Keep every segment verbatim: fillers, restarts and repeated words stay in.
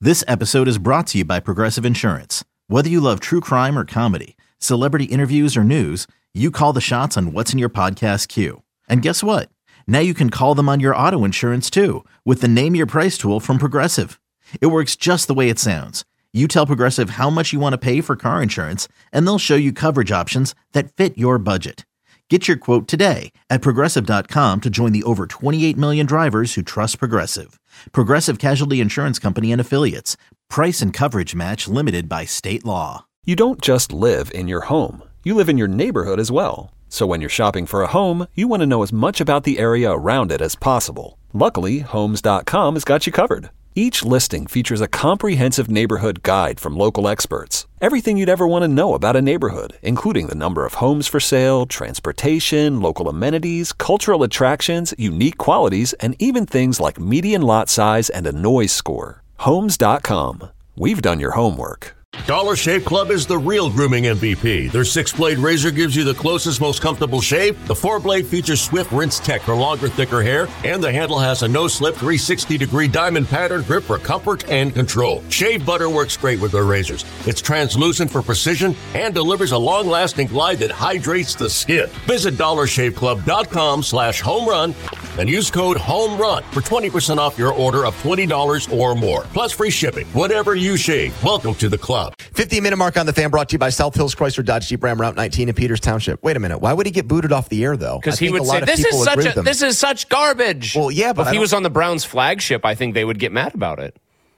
This episode is brought to you by Progressive Insurance. Whether you love true crime or comedy, celebrity interviews or news, you call the shots on what's in your podcast queue. And guess what? Now you can call them on your auto insurance too with the Name Your Price tool from Progressive. It works just the way it sounds. You tell Progressive how much you want to pay for car insurance, and they'll show you coverage options that fit your budget. Get your quote today at Progressive dot com to join the over twenty-eight million drivers who trust Progressive. Progressive Casualty Insurance Company and Affiliates. Price and coverage match limited by state law. You don't just live in your home. You live in your neighborhood as well. So when you're shopping for a home, you want to know as much about the area around it as possible. Luckily, Homes dot com has got you covered. Each listing features a comprehensive neighborhood guide from local experts. Everything you'd ever want to know about a neighborhood, including the number of homes for sale, transportation, local amenities, cultural attractions, unique qualities, and even things like median lot size and a noise score. Homes dot com. We've done your homework. Dollar Shave Club is the real grooming M V P. Their six-blade razor gives you the closest, most comfortable shave. The four-blade features Swift Rinse Tech for longer, thicker hair. And the handle has a no-slip three hundred sixty degree diamond pattern grip for comfort and control. Shave butter works great with their razors. It's translucent for precision and delivers a long-lasting glide that hydrates the skin. Visit dollar shave club dot com slash home run and use code HOMERUN for twenty percent off your order of twenty dollars or more. Plus free shipping. Whatever you shave, welcome to the club. fifteen-minute mark on the Fan, brought to you by South Hills Chrysler Dodge Jeep Ram Route nineteen in Peters Township. Wait a minute. Why would he get booted off the air, though? Because he would say, this is, such a, this is such garbage. Well, yeah, but if he was on the Browns flagship, I think they would get mad about it.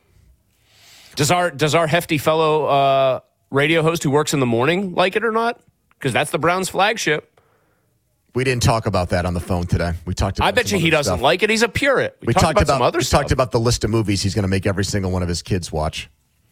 Does our does our hefty fellow uh, radio host who works in the morning like it or not? Because that's the Browns flagship. We didn't talk about that on the phone today. We talked about I bet you he doesn't stuff. like it. He's a purist. We, we talked, talked about, about some other we stuff. talked about the list of movies he's going to make every single one of his kids watch.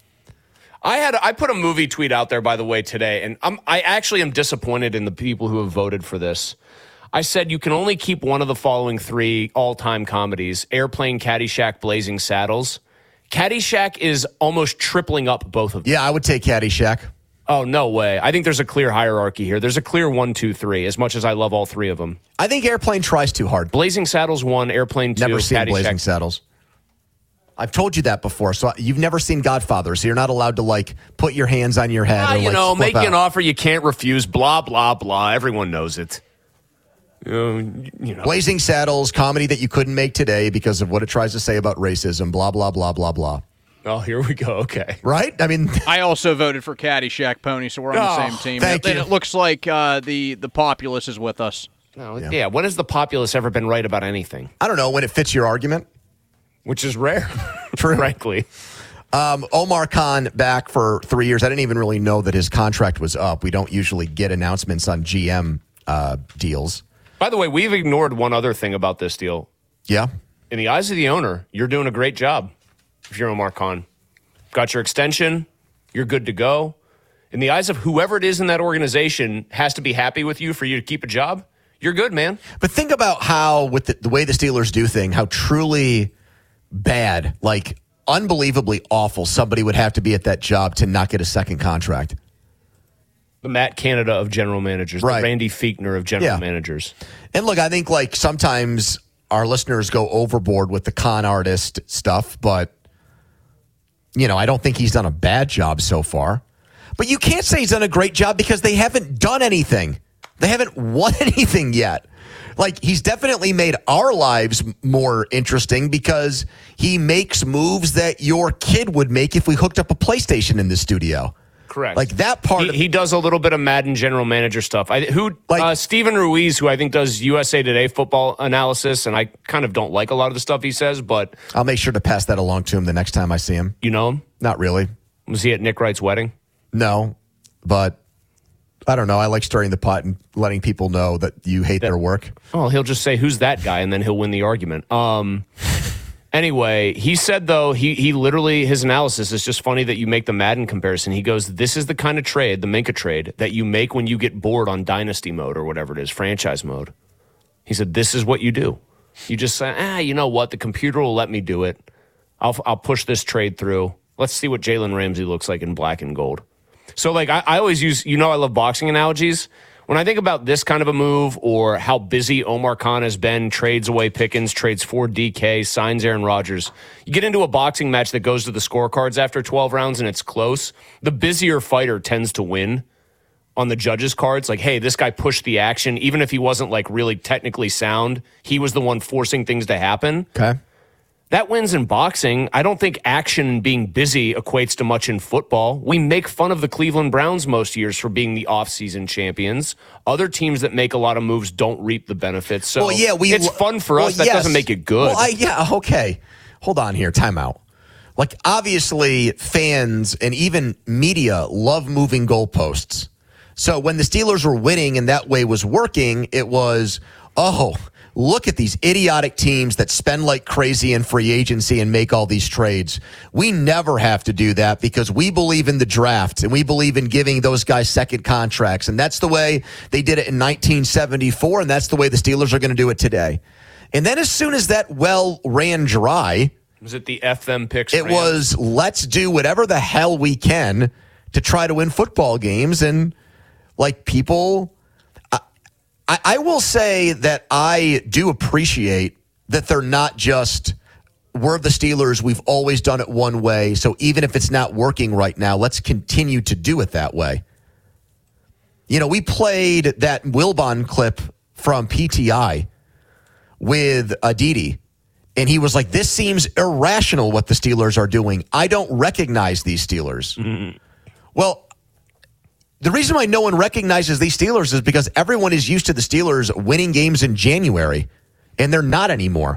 I had I put a movie tweet out there, by the way, today, and I'm, I actually am disappointed in the people who have voted for this. I said you can only keep one of the following three all-time comedies: Airplane, Caddyshack, Blazing Saddles. Caddyshack is almost tripling up both of them. Yeah, I would take Caddyshack. Oh, no way. I think there's a clear hierarchy here. There's a clear one, two, three, as much as I love all three of them. I think Airplane tries too hard. Blazing Saddles one, Airplane two, Never seen Caddyshack. Blazing Saddles. I've told you that before. So you've never seen Godfather, so you're not allowed to, like, put your hands on your head. Ah, or, you like, know, flip make you an out. offer you can't refuse, blah, blah, blah. Everyone knows it. You know, you know. Blazing Saddles, comedy that you couldn't make today because of what it tries to say about racism, blah, blah, blah, blah, blah. Oh, here we go. Okay. Right? I mean, I also voted for Caddyshack, Pony, so we're on Oh, the same team. thank and you. it looks like uh, the, the populace is with us. No, Yeah. yeah. When has the populace ever been right about anything? I don't know, when it fits your argument. Which is rare, True. frankly. Um, Omar Khan back for three years. I didn't even really know that his contract was up. We don't usually get announcements on G M uh, deals. By the way, we've ignored one other thing about this deal. Yeah. In the eyes of the owner, you're doing a great job if you're Omar Khan. Got your extension. You're good to go. In the eyes of whoever it is in that organization has to be happy with you for you to keep a job. You're good, man. But think about how, with the, the way the Steelers do thing, how truly bad, like unbelievably awful somebody would have to be at that job to not get a second contract. The Matt Canada of general managers. Right. The Randy Fiechner of general Yeah. managers. And look, I think like sometimes our listeners go overboard with the con artist stuff, but you know, I don't think he's done a bad job so far. But you can't say he's done a great job because they haven't done anything. They haven't won anything yet. Like, he's definitely made our lives more interesting because he makes moves that your kid would make if we hooked up a PlayStation in the studio. Correct. Like that part. He, of, he does a little bit of Madden general manager stuff. I, who Like- uh, Steven Ruiz, who I think does U S A Today football analysis, and I kind of don't like a lot of the stuff he says, but I'll make sure to pass that along to him the next time I see him. you know him? Not really. Was he at Nick Wright's wedding? No, but I don't know. I like stirring the pot and letting people know that you hate their work. Oh, he'll just say, who's that guy? And then he'll win the argument. Um, anyway, he said, though, he he literally, his analysis is just funny that you make the Madden comparison. He goes, this is the kind of trade, the Minka trade, that you make when you get bored on dynasty mode or whatever it is, franchise mode. He said, this is what you do. You just say, ah, you know what? The computer will let me do it. I'll I'll push this trade through. Let's see what Jalen Ramsey looks like in black and gold. So, like, I, I always use, you know, I love boxing analogies. when I think about this kind of a move or how busy Omar Khan has been, trades away Pickens, trades for D K, signs Aaron Rodgers, you get into a boxing match that goes to the scorecards after twelve rounds and it's close, the busier fighter tends to win on the judges' cards. Like, hey, this guy pushed the action. Even if he wasn't like really technically sound, he was the one forcing things to happen. Okay. That wins in boxing. I don't think action and being busy equates to much in football. We make fun of the Cleveland Browns most years for being the offseason champions. Other teams that make a lot of moves don't reap the benefits. So well, yeah, we, it's fun for well, us. That yes. doesn't make it good. Well, I, yeah, okay. Hold on here. Time out. Like, obviously, fans and even media love moving goalposts. So when the Steelers were winning and that way was working, it was, oh, look at these idiotic teams that spend like crazy in free agency and make all these trades. We never have to do that because we believe in the draft and we believe in giving those guys second contracts. And that's the way they did it in nineteen seventy-four, and that's the way the Steelers are going to do it today. And then as soon as that well ran dry, was it the F them picks? It was, let's do whatever the hell we can to try to win football games. And like people, I, I will say that I do appreciate that they're not just, we're the Steelers, we've always done it one way, so even if it's not working right now, let's continue to do it that way. You know, we played that Wilbon clip from P T I with Aditi, and he was like, this seems irrational what the Steelers are doing. I don't recognize these Steelers. Mm-hmm. Well, the reason why no one recognizes these Steelers is because everyone is used to the Steelers winning games in January, and they're not anymore.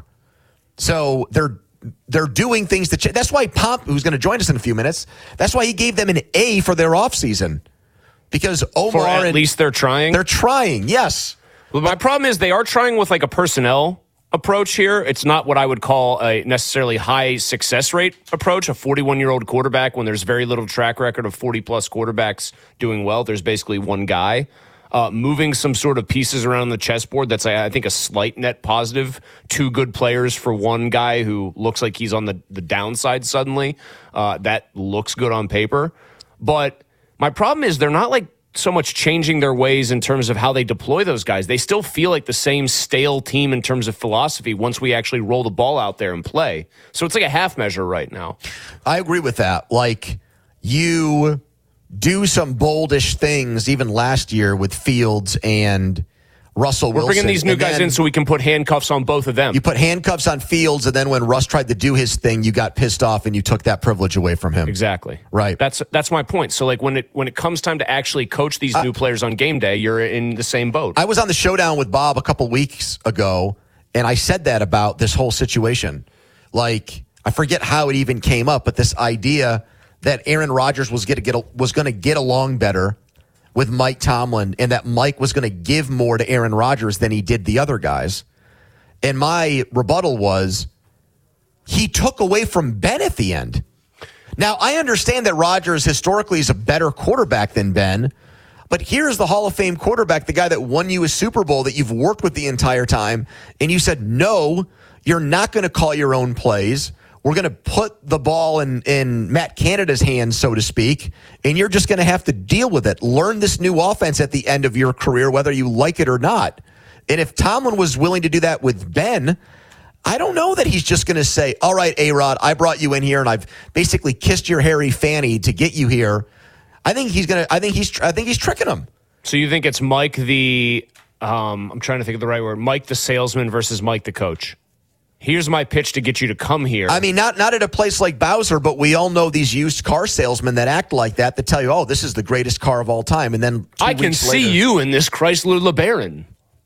So they're they're doing things that ch- that's why Pomp, who's going to join us in a few minutes, that's why he gave them an A for their offseason. Because Omar for at and, least they're trying. They're trying, yes. Well, my problem is they are trying with like a personnel approach here. It's not what I would call a necessarily high success rate approach, a forty-one-year-old quarterback when there's very little track record of forty-plus quarterbacks doing well. There's basically one guy. Uh, moving some sort of pieces around the chessboard, that's, I think, a slight net positive. Two good players for one guy who looks like he's on the, the downside suddenly. Uh, that looks good on paper. But my problem is they're not like so much changing their ways in terms of how they deploy those guys. They still feel like the same stale team in terms of philosophy once we actually roll the ball out there and play. So it's like a half measure right now. I agree with that. Like, you do some boldish things even last year with Fields and Russell We're Wilson. bringing these new and guys in so we can put handcuffs on both of them. You put handcuffs on Fields, and then when Russ tried to do his thing, you got pissed off and you took that privilege away from him. Exactly. Right. That's that's my point. So like when it when it comes time to actually coach these new uh, players on game day, you're in the same boat. I was on the Showdown with Bob a couple weeks ago, and I said that about this whole situation. Like, I forget how it even came up, but this idea that Aaron Rodgers was going to get was going to get along better with Mike Tomlin, and that Mike was going to give more to Aaron Rodgers than he did the other guys. And my rebuttal was, he took away from Ben at the end. Now, I understand that Rodgers historically is a better quarterback than Ben, but here's the Hall of Fame quarterback, the guy that won you a Super Bowl that you've worked with the entire time, and you said, no, you're not going to call your own plays. We're going to put the ball in, in Matt Canada's hands, so to speak, and you're just going to have to deal with it. Learn this new offense at the end of your career, whether you like it or not. And if Tomlin was willing to do that with Ben, I don't know that he's just going to say, all right, A-Rod, I brought you in here, and I've basically kissed your hairy fanny to get you here. I think he's going to. I think he's. I think he's tricking him. So you think it's Mike the? Um, I'm trying to think of the right word. Mike the salesman versus Mike the coach. Here's my pitch to get you to come here. I mean, not not at a place like Bowser, but we all know these used car salesmen that act like that, that tell you, oh, this is the greatest car of all time. And then I can see later, you in this Chrysler LeBaron.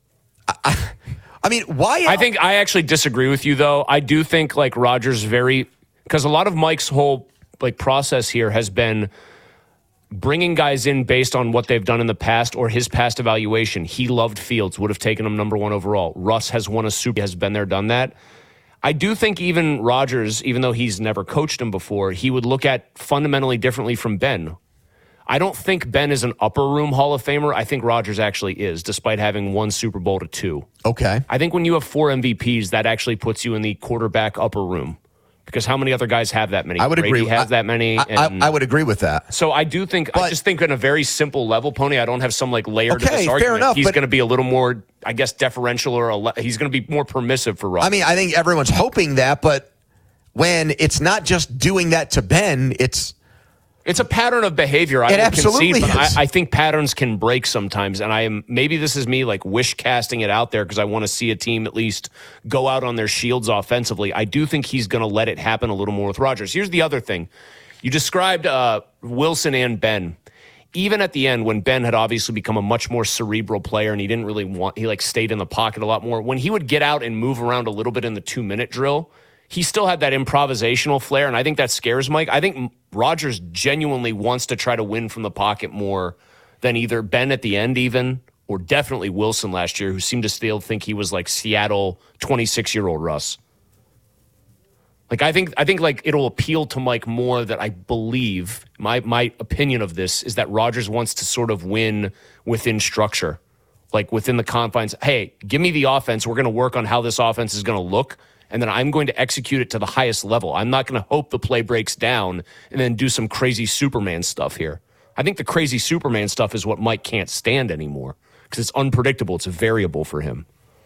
I, I mean, why? I think I actually disagree with you, though. I do think, like, Rodgers very – because a lot of Mike's whole, like, process here has been bringing guys in based on what they've done in the past or his past evaluation. He loved Fields, would have taken him number one overall. Russ has won a Super, has been there, done that. I do think even Rodgers, even though he's never coached him before, he would look at fundamentally differently from Ben. I don't think Ben is an upper room Hall of Famer. I think Rodgers actually is, despite having one Super Bowl to two. Okay. I think when you have four M V Ps, that actually puts you in the quarterback upper room. Because how many other guys have that many? I would Brady agree. has I, that many. I, and I, I would agree with that. So I do think, But, I just think on a very simple level, Pony, I don't have some like layer okay, to this fair argument. enough, He's but- going to be a little more, I guess, deferential or a, he's going to be more permissive for Rodgers. I mean, I think everyone's hoping that, but when it's not just doing that to Ben, it's It's a pattern of behavior. I It will absolutely concede, but is. I, I think patterns can break sometimes, and I am maybe this is me like wish casting it out there because I want to see a team at least go out on their shields offensively. I do think he's going to let it happen a little more with Rodgers. Here's the other thing: you described uh, Wilson and Ben. Even at the end, when Ben had obviously become a much more cerebral player and he didn't really want, he like stayed in the pocket a lot more. When he would get out and move around a little bit in the two minute drill, he still had that improvisational flair, and I think that scares Mike. I think Rodgers genuinely wants to try to win from the pocket more than either Ben at the end even, or definitely Wilson last year, who seemed to still think he was like Seattle twenty-six-year-old Russ. Like I think I think like it'll appeal to Mike more that I believe, my my opinion of this is that Rodgers wants to sort of win within structure, like within the confines. Hey, give me the offense. We're going to work on how this offense is going to look. And then I'm going to execute it to the highest level. I'm not going to hope the play breaks down and then do some crazy Superman stuff here. I think the crazy Superman stuff is what Mike can't stand anymore because it's unpredictable. It's a variable for him.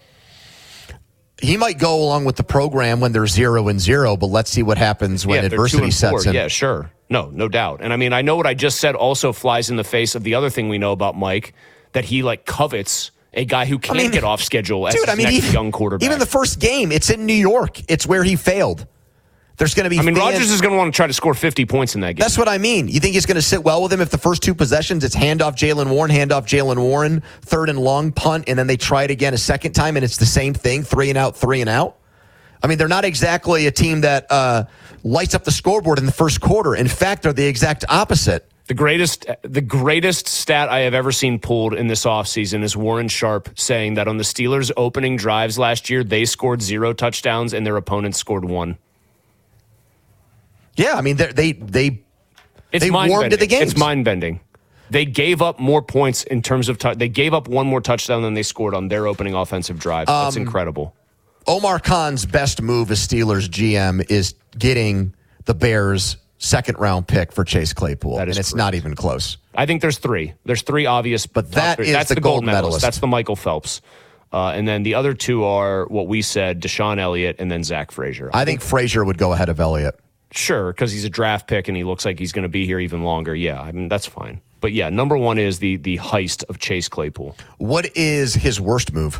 he might go along with the program when they're zero and zero, but let's see what happens when yeah, adversity sets in. Yeah, sure. No, no doubt. And I mean, I know what I just said also flies in the face of the other thing we know about Mike, that he like covets a guy who can't I mean, get off schedule as dude, his I mean, next even, young quarterback. Even the first game, it's in New York. It's where he failed. There's going to be I mean, fans. Rodgers is going to want to try to score fifty points in that game. That's what I mean. You think he's going to sit well with him if the first two possessions, it's handoff Jalen Warren, handoff Jalen Warren, third and long, punt, and then they try it again a second time, and it's the same thing, three and out, three and out? I mean, they're not exactly a team that uh, lights up the scoreboard in the first quarter. In fact, they're the exact opposite. The greatest the greatest stat I have ever seen pulled in this offseason is Warren Sharp saying that on the Steelers' opening drives last year, they scored zero touchdowns and their opponents scored one. Yeah, I mean, they they they, It's they warmed to the games. It's mind-bending. They gave up more points in terms of t- they gave up one more touchdown than they scored on their opening offensive drive. That's Um, incredible. Omar Khan's best move as Steelers G M is getting the Bears' second round pick for Chase Claypool, That and is it's correct. not even close. I think there's three. There's three obvious, But that three. is That's the the gold gold medalist. medalist. That's the Michael Phelps. Uh, and then the other two are what we said, Deshaun Elliott and then Zach Frazier. I think Frazier would go ahead of Elliott. Sure, because he's a draft pick and he looks like he's going to be here even longer. Yeah, I mean, that's fine. But yeah, number one is the the heist of Chase Claypool. What is his worst move?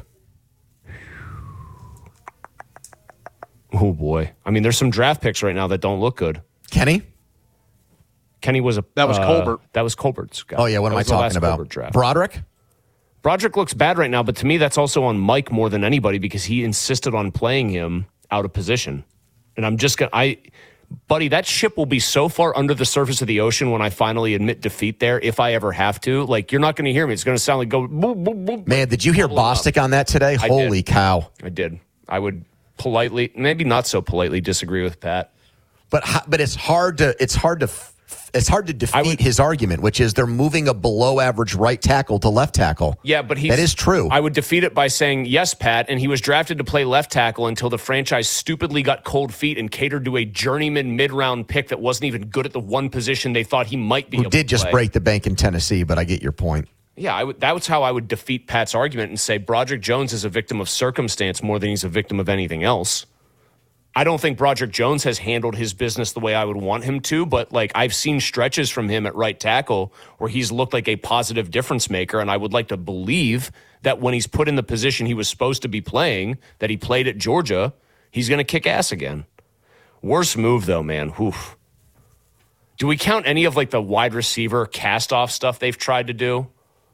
Oh, boy. I mean, there's some draft picks right now that don't look good. Kenny? Kenny was a... That was uh, Colbert. That was Colbert's guy. Oh, yeah, what That am I was the last talking about? Colbert draft. Broderick? Broderick looks bad right now, but to me, that's also on Mike more than anybody because he insisted on playing him out of position. And I'm just going to... I, buddy, that ship will be so far under the surface of the ocean when I finally admit defeat there, if I ever have to. Like, you're not going to hear me. It's going to sound like go... Boop, boop, boop. Man, did you hear Bostic on that today? I Holy did. cow. I did. I would politely, maybe not so politely, disagree with Pat. But ho- but it's hard to it's hard to f- it's hard to defeat would- his argument, which is they're moving a below average right tackle to left tackle. Yeah, but he's, that is true. I would defeat it by saying, yes, Pat, and he was drafted to play left tackle until the franchise stupidly got cold feet and catered to a journeyman mid-round pick that wasn't even good at the one position they thought he might be Who able did to just play. break the bank in Tennessee, but I get your point. Yeah, I would, that was how I would defeat Pat's argument and say Broderick Jones is a victim of circumstance more than he's a victim of anything else. I don't think Broderick Jones has handled his business the way I would want him to, but like I've seen stretches from him at right tackle where he's looked like a positive difference maker, and I would like to believe that when he's put in the position he was supposed to be playing, that he played at Georgia, he's going to kick ass again. Worst move though, man. Oof. Do we count any of like the wide receiver cast-off stuff they've tried to do?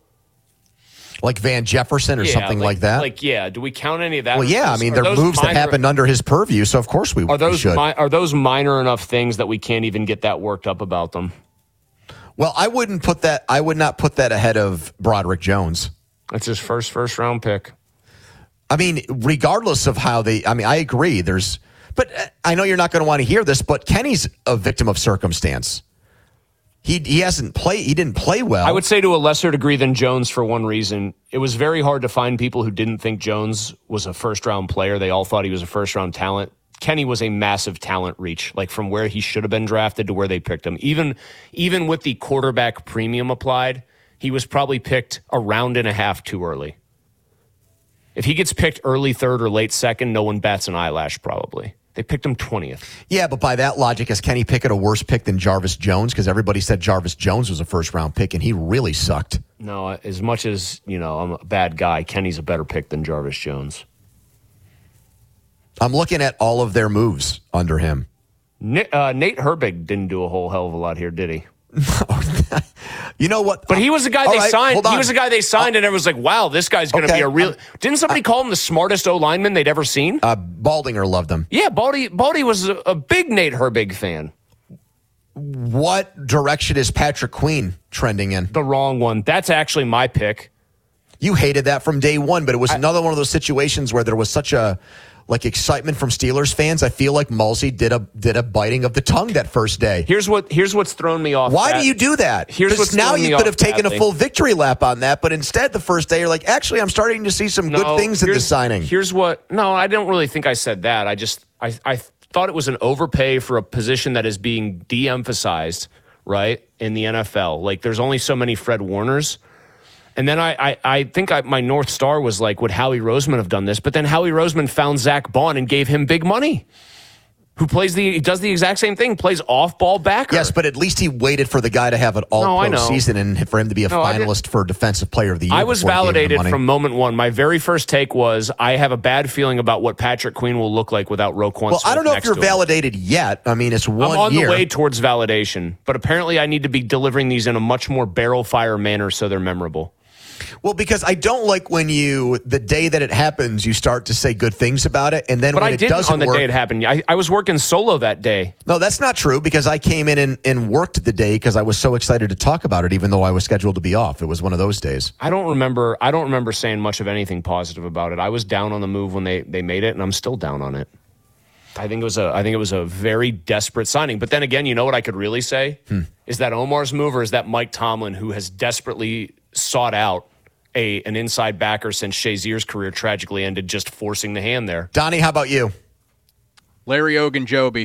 Like Van Jefferson or Yeah, something like, that? Like, yeah. Do we count any of that? well, yeah, I mean, they're Are those moves that minor- happened under his purview, so of course we, Are we those should. mi- are those minor enough things that we can't even get that worked up about them? well, I wouldn't put that I would not put that ahead of Broderick Jones. That's his first first round pick. I mean, regardless of how they I mean, I agree there's but uh, I know you're not going to want to hear this, but Kenny's a victim of circumstance. He he hasn't played. He didn't play well. I would say to a lesser degree than Jones for one reason. It was very hard to find people who didn't think Jones was a first round player. They all thought he was a first round talent. Kenny was a massive talent reach, like from where he should have been drafted to where they picked him. Even even with the quarterback premium applied, he was probably picked a round and a half too early. If he gets picked early third or late second, no one bats an eyelash probably. They picked him twentieth. Yeah, but by that logic, is Kenny Pickett a worse pick than Jarvis Jones? Because everybody said Jarvis Jones was a first-round pick, and he really sucked. No, as much as, you know, I'm a bad guy, Kenny's a better pick than Jarvis Jones. I'm looking at all of their moves under him. Nate, uh, Nate Herbig didn't do a whole hell of a lot here, did he? You know what? But he was the guy all they right, signed. He was the guy they signed, uh, and everyone was like, wow, this guy's going to okay, be a real... um, Didn't somebody uh, call him the smartest O-lineman they'd ever seen? Uh, Baldinger loved him. Yeah, Baldy, Baldy was a, a big Nate Herbig fan. What direction is Patrick Queen trending in? The wrong one. That's actually my pick. You hated that from day one, but it was I, another one of those situations where there was such a... like excitement from Steelers fans. I feel like Mulsey did a did a biting of the tongue that first day. Here's what here's what's thrown me off. Why that. do you do that? Here's what's now you could have taken badly. a full victory lap on that, but instead the first day you're like, actually, I'm starting to see some no, good things in this signing. Here's what. No, I don't really think I said that. I just I I thought it was an overpay for a position that is being de-emphasized, right, in the N F L. Like there's only so many Fred Warners. And then I, I, I think I, my North Star was like, would Howie Roseman have done this? But then Howie Roseman found Zach Bond and gave him big money. Who plays the, he does the exact same thing, plays off-ball backer. Yes, but at least he waited for the guy to have an all-pro no, season and for him to be a no, finalist for Defensive Player of the Year. I was validated from moment one. My very first take was, I have a bad feeling about what Patrick Queen will look like without Roquan Well, Smith I don't know if you're to him. validated yet. I mean, it's one I'm on year. the way towards validation, but apparently I need to be delivering these in a much more barrel-fire manner so they're memorable. Well, because I don't like when you, the day that it happens, you start to say good things about it, and then but when I it didn't doesn't on the work, day it happened. I, I was working solo that day. No, that's not true, because I came in and, and worked the day because I was so excited to talk about it, even though I was scheduled to be off. It was one of those days. I don't remember. I don't remember saying much of anything positive about it. I was down on the move when they, they made it, and I'm still down on it. I think it was a I think it was a very desperate signing. But then again, you know what I could really say hmm. is that Omar's move, or is that Mike Tomlin, who has desperately sought out A, an inside backer since Shazier's career tragically ended, just forcing the hand there. Donnie, how about you? Larry Ogunjobi.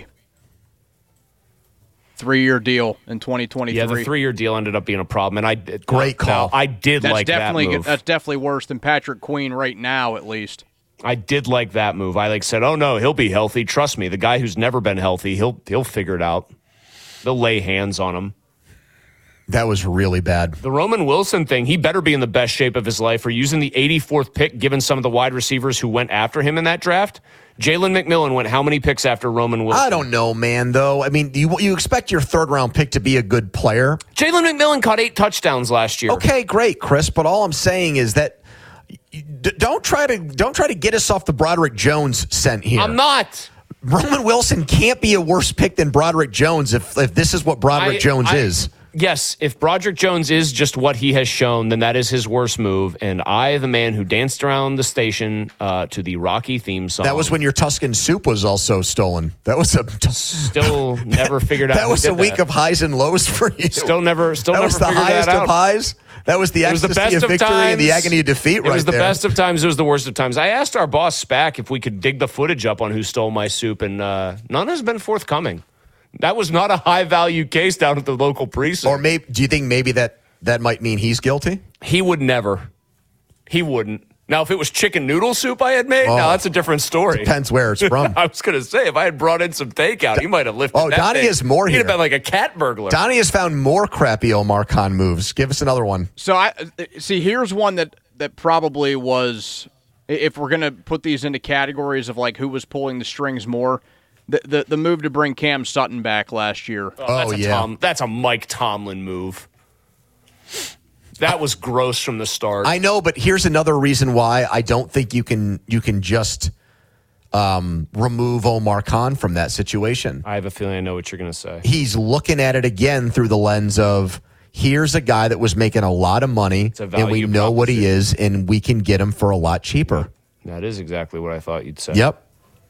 Three-year deal in twenty twenty-three. Yeah, the three-year deal ended up being a problem, and I great call. I did that's like definitely, that move. That's definitely worse than Patrick Queen right now, at least. I did like that move. I like said, "Oh no, he'll be healthy. Trust me, the guy who's never been healthy, he'll he'll figure it out. They'll lay hands on him." That was really bad. The Roman Wilson thing, he better be in the best shape of his life. For using the eighty-fourth pick, given some of the wide receivers who went after him in that draft. Jalen McMillan went how many picks after Roman Wilson? I don't know, man, though. I mean, you you expect your third-round pick to be a good player. Jalen McMillan caught eight touchdowns last year. Okay, great, Chris, but all I'm saying is that don't try to don't try to get us off the Broderick Jones scent here. I'm not. Roman Wilson can't be a worse pick than Broderick Jones if if this is what Broderick I, Jones I, is. Yes, if Broderick Jones is just what he has shown, then that is his worst move. And I, the man who danced around the station uh, to the Rocky theme song. That was when your Tuscan soup was also stolen. That was a still never figured out. That was a week that. of highs and lows for you. Still never. Still that never. was the figured highest that out. of highs. That was the it was ecstasy the best of of victory times. and the agony of defeat. It right was the there. best of times. It was the worst of times. I asked our boss Spack if we could dig the footage up on who stole my soup, and uh, none has been forthcoming. That was not a high value case down at the local precinct. Or maybe, do you think maybe that that might mean he's guilty? He would never. He wouldn't. Now, if it was chicken noodle soup I had made, oh, now that's a different story. Depends where it's from. I was going to say, if I had brought in some takeout, he might have lifted Oh, that Donnie thing. has more He'd here. have been like a cat burglar. Donnie has found more crappy Omar Khan moves. Give us another one. So, I see, here's one that, that probably was, if we're going to put these into categories of like who was pulling the strings more, the the, the move to bring Cam Sutton back last year. Oh, that's oh a yeah. Tom, that's a Mike Tomlin move. That was gross from the start. I know, but here's another reason why I don't think you can you can just um, remove Omar Khan from that situation. I have a feeling I know what you're going to say. He's looking at it again through the lens of, here's a guy that was making a lot of money, and we know what he is, and we can get him for a lot cheaper. That is exactly what I thought you'd say. Yep.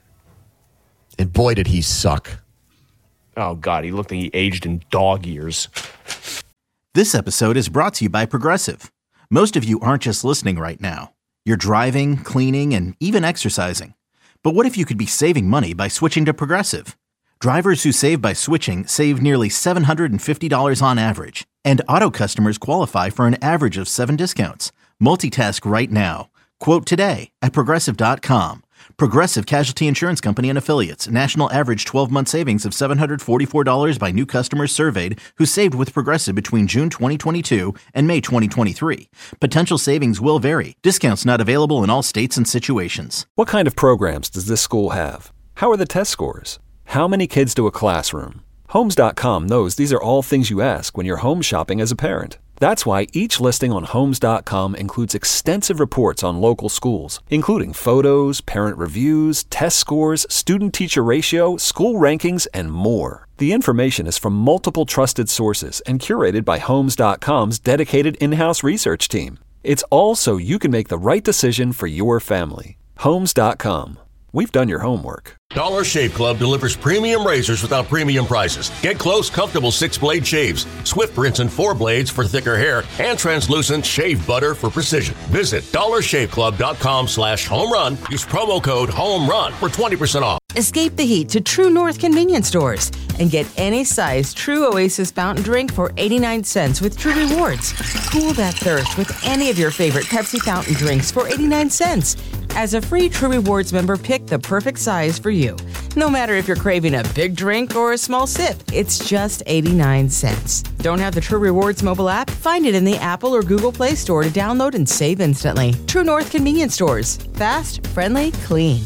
And boy, did he suck. Oh, God, he looked like he aged in dog years. This episode is brought to you by Progressive. Most of you aren't just listening right now. You're driving, cleaning, and even exercising. But what if you could be saving money by switching to Progressive? Drivers who save by switching save nearly seven hundred fifty dollars on average, and auto customers qualify for an average of seven discounts. Multitask right now. Quote today at Progressive dot com. Progressive Casualty Insurance Company and Affiliates. National average twelve-month savings of seven hundred forty-four dollars by new customers surveyed who saved with Progressive between June twenty twenty-two and May twenty twenty-three. Potential savings will vary. Discounts not available in all states and situations. What kind of programs does this school have? How are the test scores? How many kids to a classroom? Homes dot com knows these are all things you ask when you're home shopping as a parent. That's why each listing on Homes dot com includes extensive reports on local schools, including photos, parent reviews, test scores, student-teacher ratio, school rankings, and more. The information is from multiple trusted sources and curated by Homes dot com's dedicated in-house research team. It's all so you can make the right decision for your family. Homes dot com. We've done your homework. Dollar Shave Club delivers premium razors without premium prices. Get close, comfortable six-blade shaves, Swift rinse and four blades for thicker hair, and translucent shave butter for precision. Visit dollar shave club dot com slash home run. Use promo code HOMERUN for twenty percent off. Escape the heat to True North convenience stores and get any size True Oasis fountain drink for eighty-nine cents with True Rewards. Cool that thirst with any of your favorite Pepsi fountain drinks for eighty-nine cents. As a free True Rewards member, pick the perfect size for you. No matter if you're craving a big drink or a small sip, it's just eighty-nine cents. Don't have the True Rewards mobile app? Find it in the Apple or Google Play Store to download and save instantly. True North convenience stores. Fast, friendly, clean.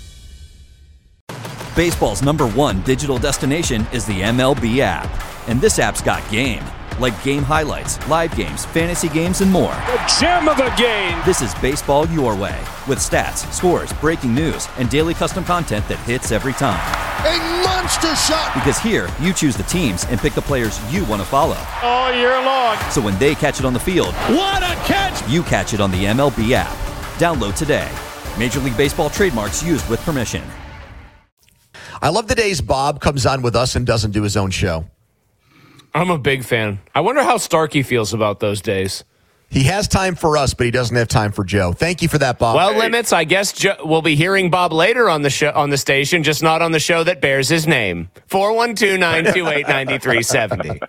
Baseball's number one digital destination is the M L B app. And this app's got game. Like game highlights, live games, fantasy games, and more. The gem of the game! This is baseball your way. With stats, scores, breaking news, and daily custom content that hits every time. A monster shot! Because here, you choose the teams and pick the players you want to follow. All year long. So when they catch it on the field, what a catch! You catch it on the M L B app. Download today. Major League Baseball trademarks used with permission. I love the days Bob comes on with us and doesn't do his own show. I'm a big fan. I wonder how Starkey feels about those days. He has time for us, but he doesn't have time for Joe. Thank you for that, Bob. Well, hey. Limits, I guess Joe, we'll be hearing Bob later on the show, on the station, just not on the show that bears his name. four one two, nine two eight, nine three seven zero.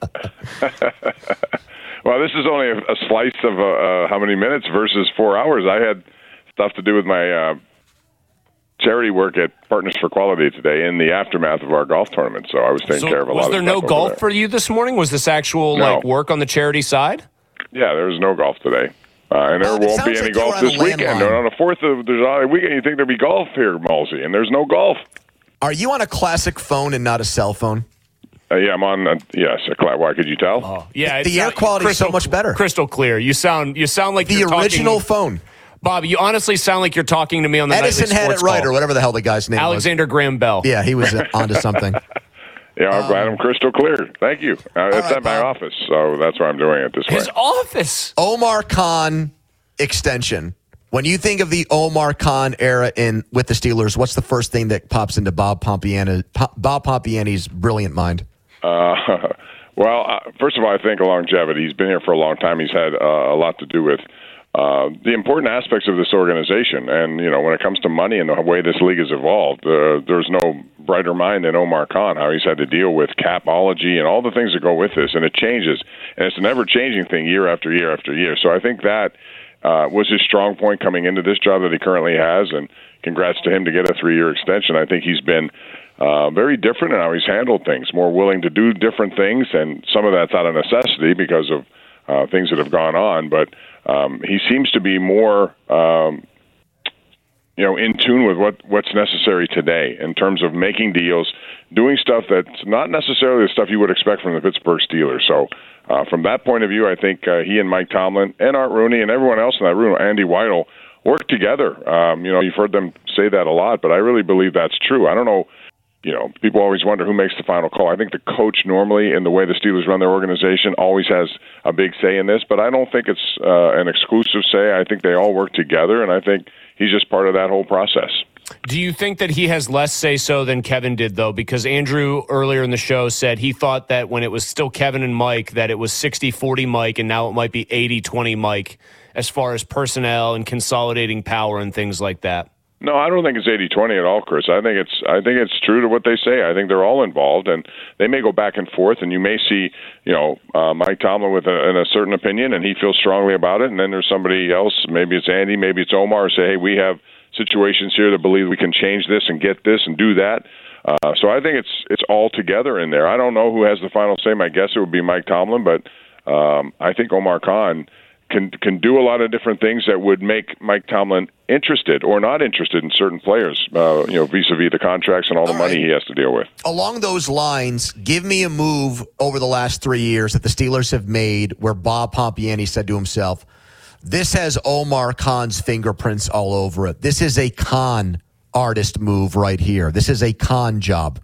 Well, this is only a, a slice of uh, uh, how many minutes versus four hours. I had stuff to do with my uh, charity work at Partners for Quality today in the aftermath of our golf tournament, so I was taking so care of a lot of stuff. Was there no golf there. for you this morning? Was this actual no. like work on the charity side? Yeah, there was no golf today. Uh, and there well, won't be any like golf this weekend. And on the fourth of there's a weekend, you think there'd be golf here, Malsey, and there's no golf. Are you on a classic phone and not a cell phone? Uh, yeah, I'm on. Uh, yes, a cla- why could you tell? Oh, yeah, the air quality is so much better. Crystal clear. You sound. You sound like the you're original talking, phone. Bob, you honestly sound like you're talking to me on the Edison nightly had it sports right, call. or whatever the hell the guy's name Alexander was. Graham Bell. Yeah, he was onto something. Yeah, I'm um, glad I'm crystal clear. Thank you. Uh, it's right, at my Bob. office, so that's why I'm doing it this His way. office. Omar Khan extension. When you think of the Omar Khan era in with the Steelers, what's the first thing that pops into Bob Pompiana, Pop, Bob Pompiani's brilliant mind? Uh, well, uh, first of all, I think longevity. He's been here for a long time. He's had uh, a lot to do with uh, the important aspects of this organization. And, you know, when it comes to money and the way this league has evolved, uh, there's no brighter mind than Omar Khan, how he's had to deal with capology and all the things that go with this. And it changes. And it's a never-changing thing year after year after year. So I think that uh, was his strong point coming into this job that he currently has. And congrats to him to get a three-year extension. I think he's been uh, very different in how he's handled things, more willing to do different things. And some of that's out of necessity because of uh, things that have gone on. But Um, he seems to be more, um, you know, in tune with what, what's necessary today in terms of making deals, doing stuff that's not necessarily the stuff you would expect from the Pittsburgh Steelers. So uh, from that point of view, I think uh, he and Mike Tomlin and Art Rooney and everyone else in that room, Andy Weidel, work together. Um, you know, you've heard them say that a lot, but I really believe that's true. I don't know. You know, people always wonder who makes the final call. I think the coach normally, in the way the Steelers run their organization, always has a big say in this, but I don't think it's uh, an exclusive say. I think they all work together, and I think he's just part of that whole process. Do you think that he has less say-so than Kevin did, though? Because Andrew, earlier in the show, said he thought that when it was still Kevin and Mike, that it was sixty forty Mike, and now it might be eighty twenty Mike as far as personnel and consolidating power and things like that. No, I don't think it's eighty twenty at all, Chris. I think it's I think it's true to what they say. I think they're all involved, and they may go back and forth, and you may see, you know, uh, Mike Tomlin with a, in a certain opinion, and he feels strongly about it, and then there's somebody else, maybe it's Andy, maybe it's Omar, say, hey, we have situations here that believe we can change this and get this and do that. Uh, so I think it's it's all together in there. I don't know who has the final say. My guess it would be Mike Tomlin, but um, I think Omar Khan can can do a lot of different things that would make Mike Tomlin interested or not interested in certain players, uh, you know, vis-a-vis the contracts and all the all money right. he has to deal with. Along those lines, give me a move over the last three years that the Steelers have made where Bob Pompiani said to himself, this has Omar Khan's fingerprints all over it. This is a Khan artist move right here. This is a Khan job.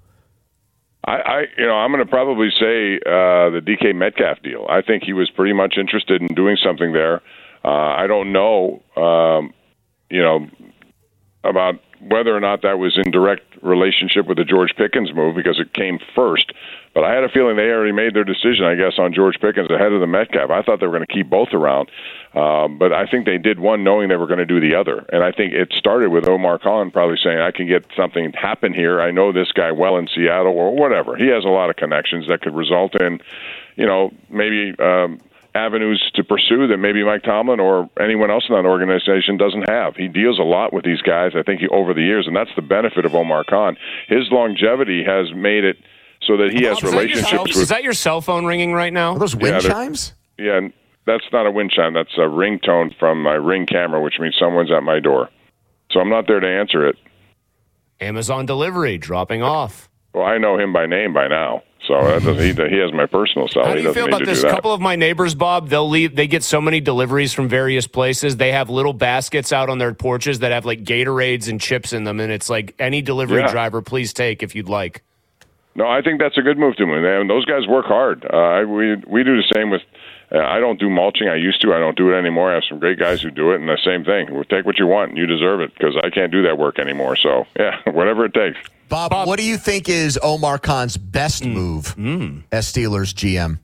I, I, you know, I'm going to probably say uh, the D K Metcalf deal. I think he was pretty much interested in doing something there. Uh, I don't know, um, you know, about whether or not that was in direct relationship with the George Pickens move because it came first. But I had a feeling they already made their decision, I guess, on George Pickens ahead of the Metcalf. I thought they were going to keep both around. Um, but I think they did one knowing they were going to do the other. And I think it started with Omar Khan probably saying, I can get something happen here. I know this guy well in Seattle or whatever. He has a lot of connections that could result in, you know, maybe um, avenues to pursue that maybe Mike Tomlin or anyone else in that organization doesn't have. He deals a lot with these guys, I think, he, over the years, and that's the benefit of Omar Khan. His longevity has made it so that he has Bob, relationships is with... Is that your cell phone ringing right now? Are those wind yeah, chimes? Yeah, that's not a wind chime. That's a ringtone from my Ring camera, which means someone's at my door. So I'm not there to answer it. Amazon delivery, dropping off. Well, I know him by name by now. So that doesn't, he, he has my personal cell. How do he you doesn't feel need about to this? do A that. couple of my neighbors, Bob, they'll leave. They get so many deliveries from various places. They have little baskets out on their porches that have like Gatorades and chips in them, and it's like any delivery Yeah. driver, please take if you'd like. No, I think that's a good move to me. And those guys work hard. Uh, I, we we do the same with. Uh, I don't do mulching. I used to. I don't do it anymore. I have some great guys who do it, and the same thing. We'll take what you want, and you deserve it because I can't do that work anymore. So yeah, whatever it takes. Bob, Bob, what do you think is Omar Khan's best mm. move mm. as Steelers G M?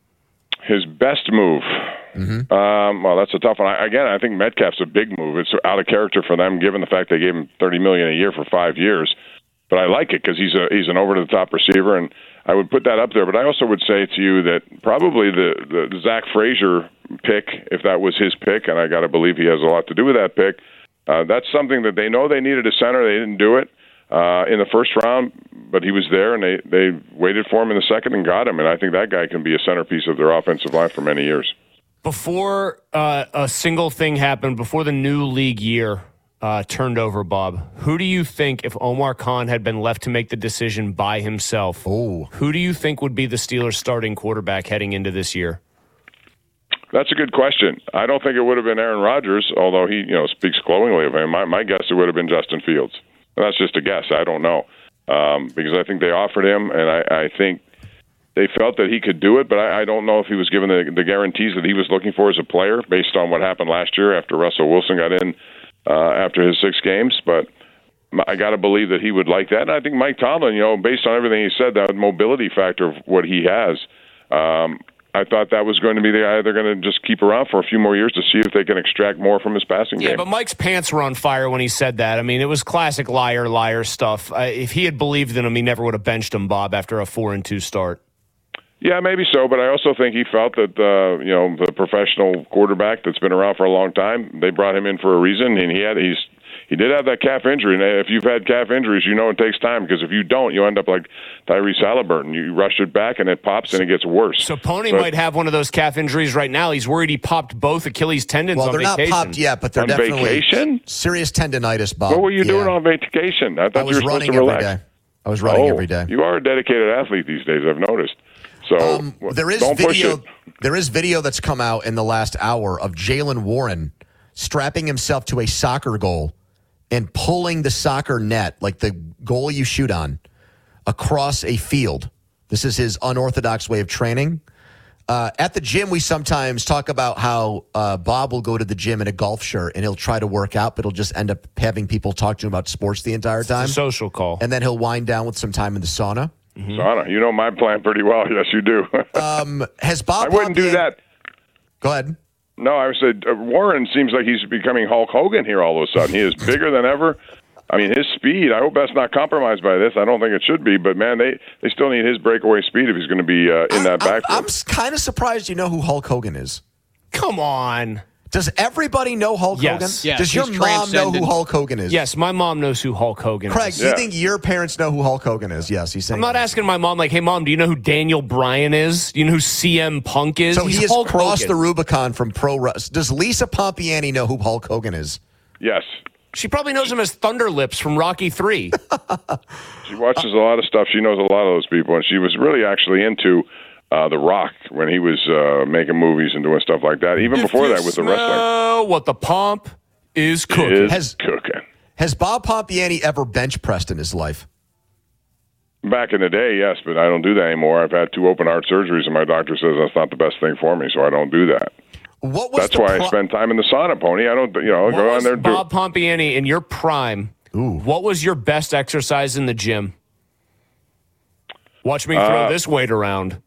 His best move. Mm-hmm. Um, well, that's a tough one. I, again, I think Metcalf's a big move. It's out of character for them, given the fact they gave him thirty million dollars a year for five years. But I like it because he's a he's an over the top receiver, and I would put that up there. But I also would say to you that probably the the Zach Frazier pick, if that was his pick, and I got to believe he has a lot to do with that pick. Uh, that's something that they know they needed a center. They didn't do it uh, in the first round, but he was there, and they they waited for him in the second and got him. And I think that guy can be a centerpiece of their offensive line for many years. Before uh, a single thing happened, before the new league year uh, turned over, Bob, who do you think, if Omar Khan had been left to make the decision by himself, Ooh. who do you think would be the Steelers' starting quarterback heading into this year? That's a good question. I don't think it would have been Aaron Rodgers, although he, you know, speaks glowingly of him. My, my guess it would have been Justin Fields. And that's just a guess. I don't know um, because I think they offered him, and I, I think they felt that he could do it. But I, I don't know if he was given the, the guarantees that he was looking for as a player, based on what happened last year after Russell Wilson got in uh, after his six games. But I got to believe that he would like that. And I think Mike Tomlin, you know, based on everything he said, that mobility factor of what he has. Um, I thought that was going to be the guy they're going to just keep around for a few more years to see if they can extract more from his passing yeah, game. Yeah, but Mike's pants were on fire when he said that. I mean, it was classic liar, liar stuff. Uh, if he had believed in him, he never would have benched him, Bob, after a four and two start. Yeah, maybe so, but I also think he felt that uh, you know the professional quarterback that's been around for a long time, they brought him in for a reason, and he had he's he did have that calf injury. And if you've had calf injuries, you know it takes time because if you don't, you end up like Tyrese Halliburton. You rush it back, and it pops, and it gets worse. So Pony but, might have one of those calf injuries right now. He's worried he popped both Achilles tendons well, on they're vacation. not popped yet, but they're on definitely vacation? serious tendonitis, Bob. What were you yeah. doing on vacation? I thought I was you were running supposed to every relax. day. I was running oh, every day. You are a dedicated athlete these days, I've noticed. So um, there is don't video. push it. There is video that's come out in the last hour of Jaylen Warren strapping himself to a soccer goal and pulling the soccer net, like the goal you shoot on, across a field. This is his unorthodox way of training. Uh, at the gym, we sometimes talk about how uh, Bob will go to the gym in a golf shirt and he'll try to work out, but he'll just end up having people talk to him about sports the entire time. It's a social call. And then he'll wind down with some time in the sauna. Mm-hmm. Sauna. You know my plan pretty well. Yes, you do. um, has Bob? I wouldn't Pompier- do that. Go ahead. No, I said uh, Warren seems like he's becoming Hulk Hogan here all of a sudden. He is bigger than ever. I mean, his speed, I hope that's not compromised by this. I don't think it should be, but man, they, they still need his breakaway speed if he's going to be uh, in that backfield. I'm, I'm kind of surprised you know who Hulk Hogan is. Come on. Does everybody know Hulk Yes. Hogan? Yes, Does your he's mom know who transcended. Hulk Hogan is? Yes, my mom knows who Hulk Hogan Craig, is. do you Yeah. think your parents know who Hulk Hogan is? Yes, he's saying. I'm not yes. asking my mom, like, hey, Mom, do you know who Daniel Bryan is? Do you know who C M Punk is? So He's he has Hulk crossed Hogan. the Rubicon from pro wrestling. Does Lisa Pompiani know who Hulk Hogan is? Yes. She probably knows him as Thunder Lips from Rocky three. She watches a lot of stuff. She knows a lot of those people, and she was really actually into uh, The Rock when he was uh, making movies and doing stuff like that, even before that with the wrestling. Oh, what the pomp is cooking. Is Has- cooking. Has Bob Pompiani ever bench pressed in his life? Back in the day, yes, but I don't do that anymore. I've had two open heart surgeries, and my doctor says that's not the best thing for me, so I don't do that. What was That's the why pro- I spend time in the sauna, Pony. I don't, you know, What go was on there and Bob do. Pompiani in your prime? What was your best exercise in the gym? Watch me throw Uh, this weight around.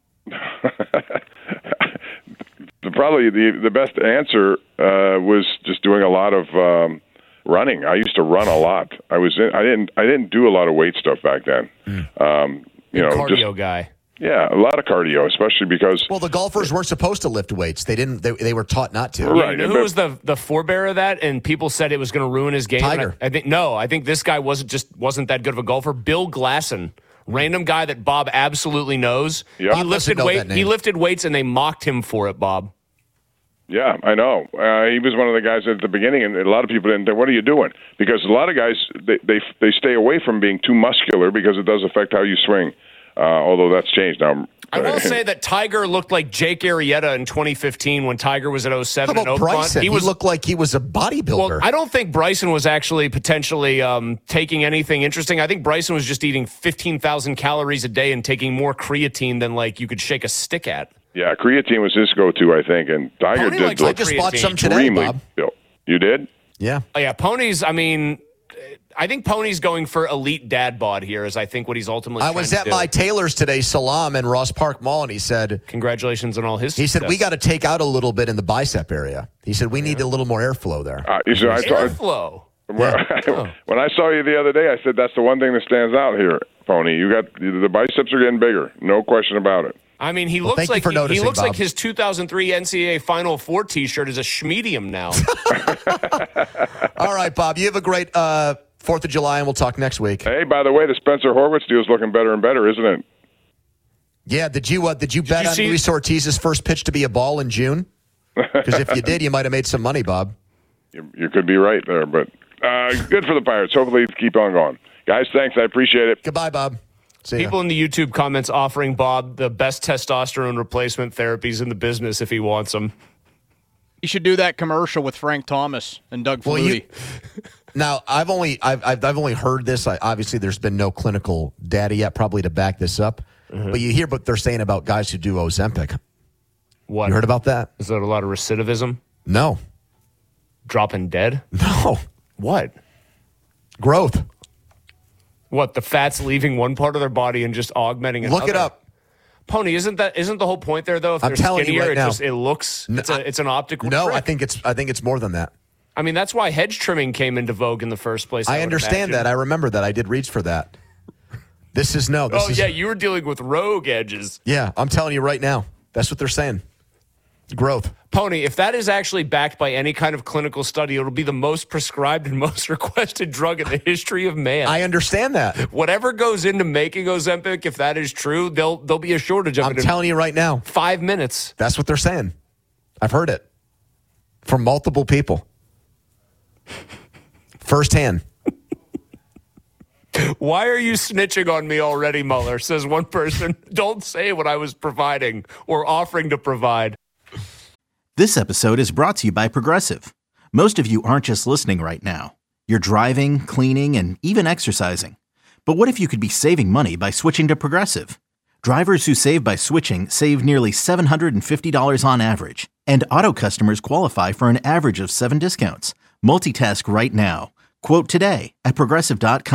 the, probably the the best answer uh, was just doing a lot of um, running. I used to run a lot. I was in, I didn't I didn't do a lot of weight stuff back then. Um, you know, Cardio just guy. yeah, a lot of cardio, especially because Well, the golfers weren't supposed to lift weights. They didn't. They, they were taught not to. Right. You know who but- was the the forebearer of that? And people said it was going to ruin his game. And Tiger. I, I think no. I think this guy wasn't just wasn't that good of a golfer. Bill Glasson, random guy that Bob absolutely knows. Yep. He Bob lifted doesn't know weight. that name. He lifted weights, and they mocked him for it. Bob. Yeah, I know. Uh, he was one of the guys at the beginning, and a lot of people didn't think, what are you doing? Because a lot of guys, they, they they stay away from being too muscular because it does affect how you swing, uh, although that's changed now. I will say that Tiger looked like Jake Arrieta in twenty fifteen when Tiger was at oh How seven in about Oakmont. Bryson? He, was looked like he was a bodybuilder. Well, I don't think Bryson was actually potentially um, taking anything interesting. I think Bryson was just eating fifteen thousand calories a day and taking more creatine than like you could shake a stick at. Yeah, creatine was his go-to, I think, and Tiger Pony did likes look I just bought creatine. some today, extremely Bob. built. You did? Yeah. Oh, yeah, Pony's, I mean, I think Pony's going for elite dad bod here is I think what he's ultimately I trying was to at do. my tailor's today, Salam in Ross Park Mall, and he said, Congratulations on all his he said, we got success. to take out a little bit in the bicep area. He said, we need a little more airflow there. Uh, you said, I thought, Airflow. when, when I saw you the other day, I said, that's the one thing that stands out here, Pony. You got the biceps are getting bigger. No question about it. I mean, he Well, looks thank you like for he, he noticing, looks like Bob. his two thousand three N C double A Final Four T-shirt is a schmedium now. All right, Bob, you have a great uh, fourth of July, and we'll talk next week. Hey, by the way, the Spencer Horwitz deal is looking better and better, isn't it? Yeah, did you uh, did you bet you on see- Luis Ortiz's first pitch to be a ball in June? Because if you did, you might have made some money, Bob. You, you could be right there, but uh, good for the Pirates. Hopefully, keep on going. Guys, thanks. I appreciate it. Goodbye, Bob. See ya. People in the YouTube comments offering Bob the best testosterone replacement therapies in the business if he wants them. You should do that commercial with Frank Thomas and Doug Well, Flutie. you- Now, I've only I've I've, I've only heard this. I, obviously, there's been no clinical data yet, probably to back this up. But you hear what they're saying about guys who do Ozempic. What? You heard about that? Is that a lot of recidivism? No, Dropping dead? no What? growth. What? The fat's leaving one part of their body and just augmenting another? Look it up. Pony, isn't that isn't the whole point there though? If I'm they're telling you skinnier, right it now. just it looks No, it's a it's an optical No, trick. I think it's I think it's more than that. I mean that's why hedge trimming came into vogue in the first place. I would understand imagine. that. I remember that. I did reach for that. This is no. This Oh is, yeah, you were dealing with rogue edges. yeah. I'm telling you right now. That's what they're saying. Growth. Pony, if that is actually backed by any kind of clinical study, it'll be the most prescribed and most requested drug in the history of man. I understand that. Whatever goes into making Ozempic, if that is true, there'll there'll be a shortage of I'm it in telling you right now. five minutes. That's what they're saying. I've heard it from multiple people, firsthand. Why are you snitching on me already, Mueller? Says one person. Don't say what I was providing or offering to provide. This episode is brought to you by Progressive. Most of you aren't just listening right now. You're driving, cleaning, and even exercising. But what if you could be saving money by switching to Progressive? Drivers who save by switching save nearly seven hundred fifty dollars on average. And auto customers qualify for an average of seven discounts. Multitask right now. Quote today at Progressive dot com.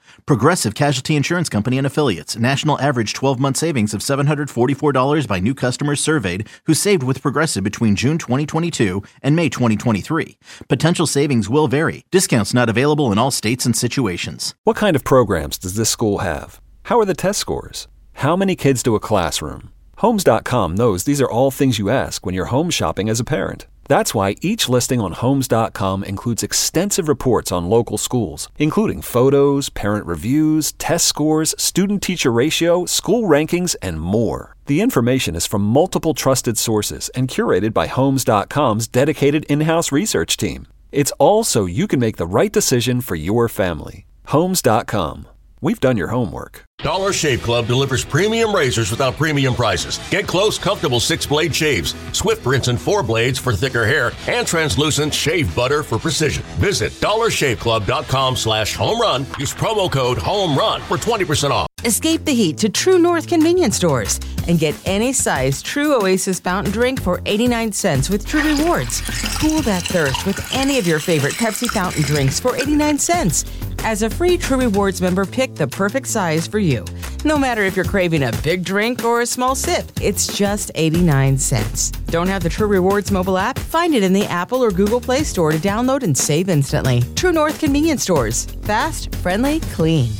Progressive Casualty Insurance Company and Affiliates. National average twelve-month savings of seven hundred forty-four dollars by new customers surveyed who saved with Progressive between June twenty twenty-two and May twenty twenty-three. Potential savings will vary. Discounts not available in all states and situations. What kind of programs does this school have? How are the test scores? How many kids do a classroom? Homes dot com knows these are all things you ask when you're home shopping as a parent. That's why each listing on Homes dot com includes extensive reports on local schools, including photos, parent reviews, test scores, student-teacher ratio, school rankings, and more. The information is from multiple trusted sources and curated by Homes dot com's dedicated in-house research team. It's all so you can make the right decision for your family. Homes dot com. We've done your homework. Dollar Shave Club delivers premium razors without premium prices. Get close, comfortable six-blade shaves, Swift rinse and four blades for thicker hair, and translucent shave butter for precision. Visit dollar shave club dot com slash home run. Use promo code HOMERUN for twenty percent off. Escape the heat to True North convenience stores and get any size True Oasis fountain drink for eighty-nine cents with True Rewards. Cool that thirst with any of your favorite Pepsi fountain drinks for eighty-nine cents. As a free True Rewards member, pick the perfect size for you. No matter if you're craving a big drink or a small sip, it's just eighty-nine cents. Don't have the True Rewards mobile app? Find it in the Apple or Google Play Store to download and save instantly. True North convenience stores. Fast, friendly, clean.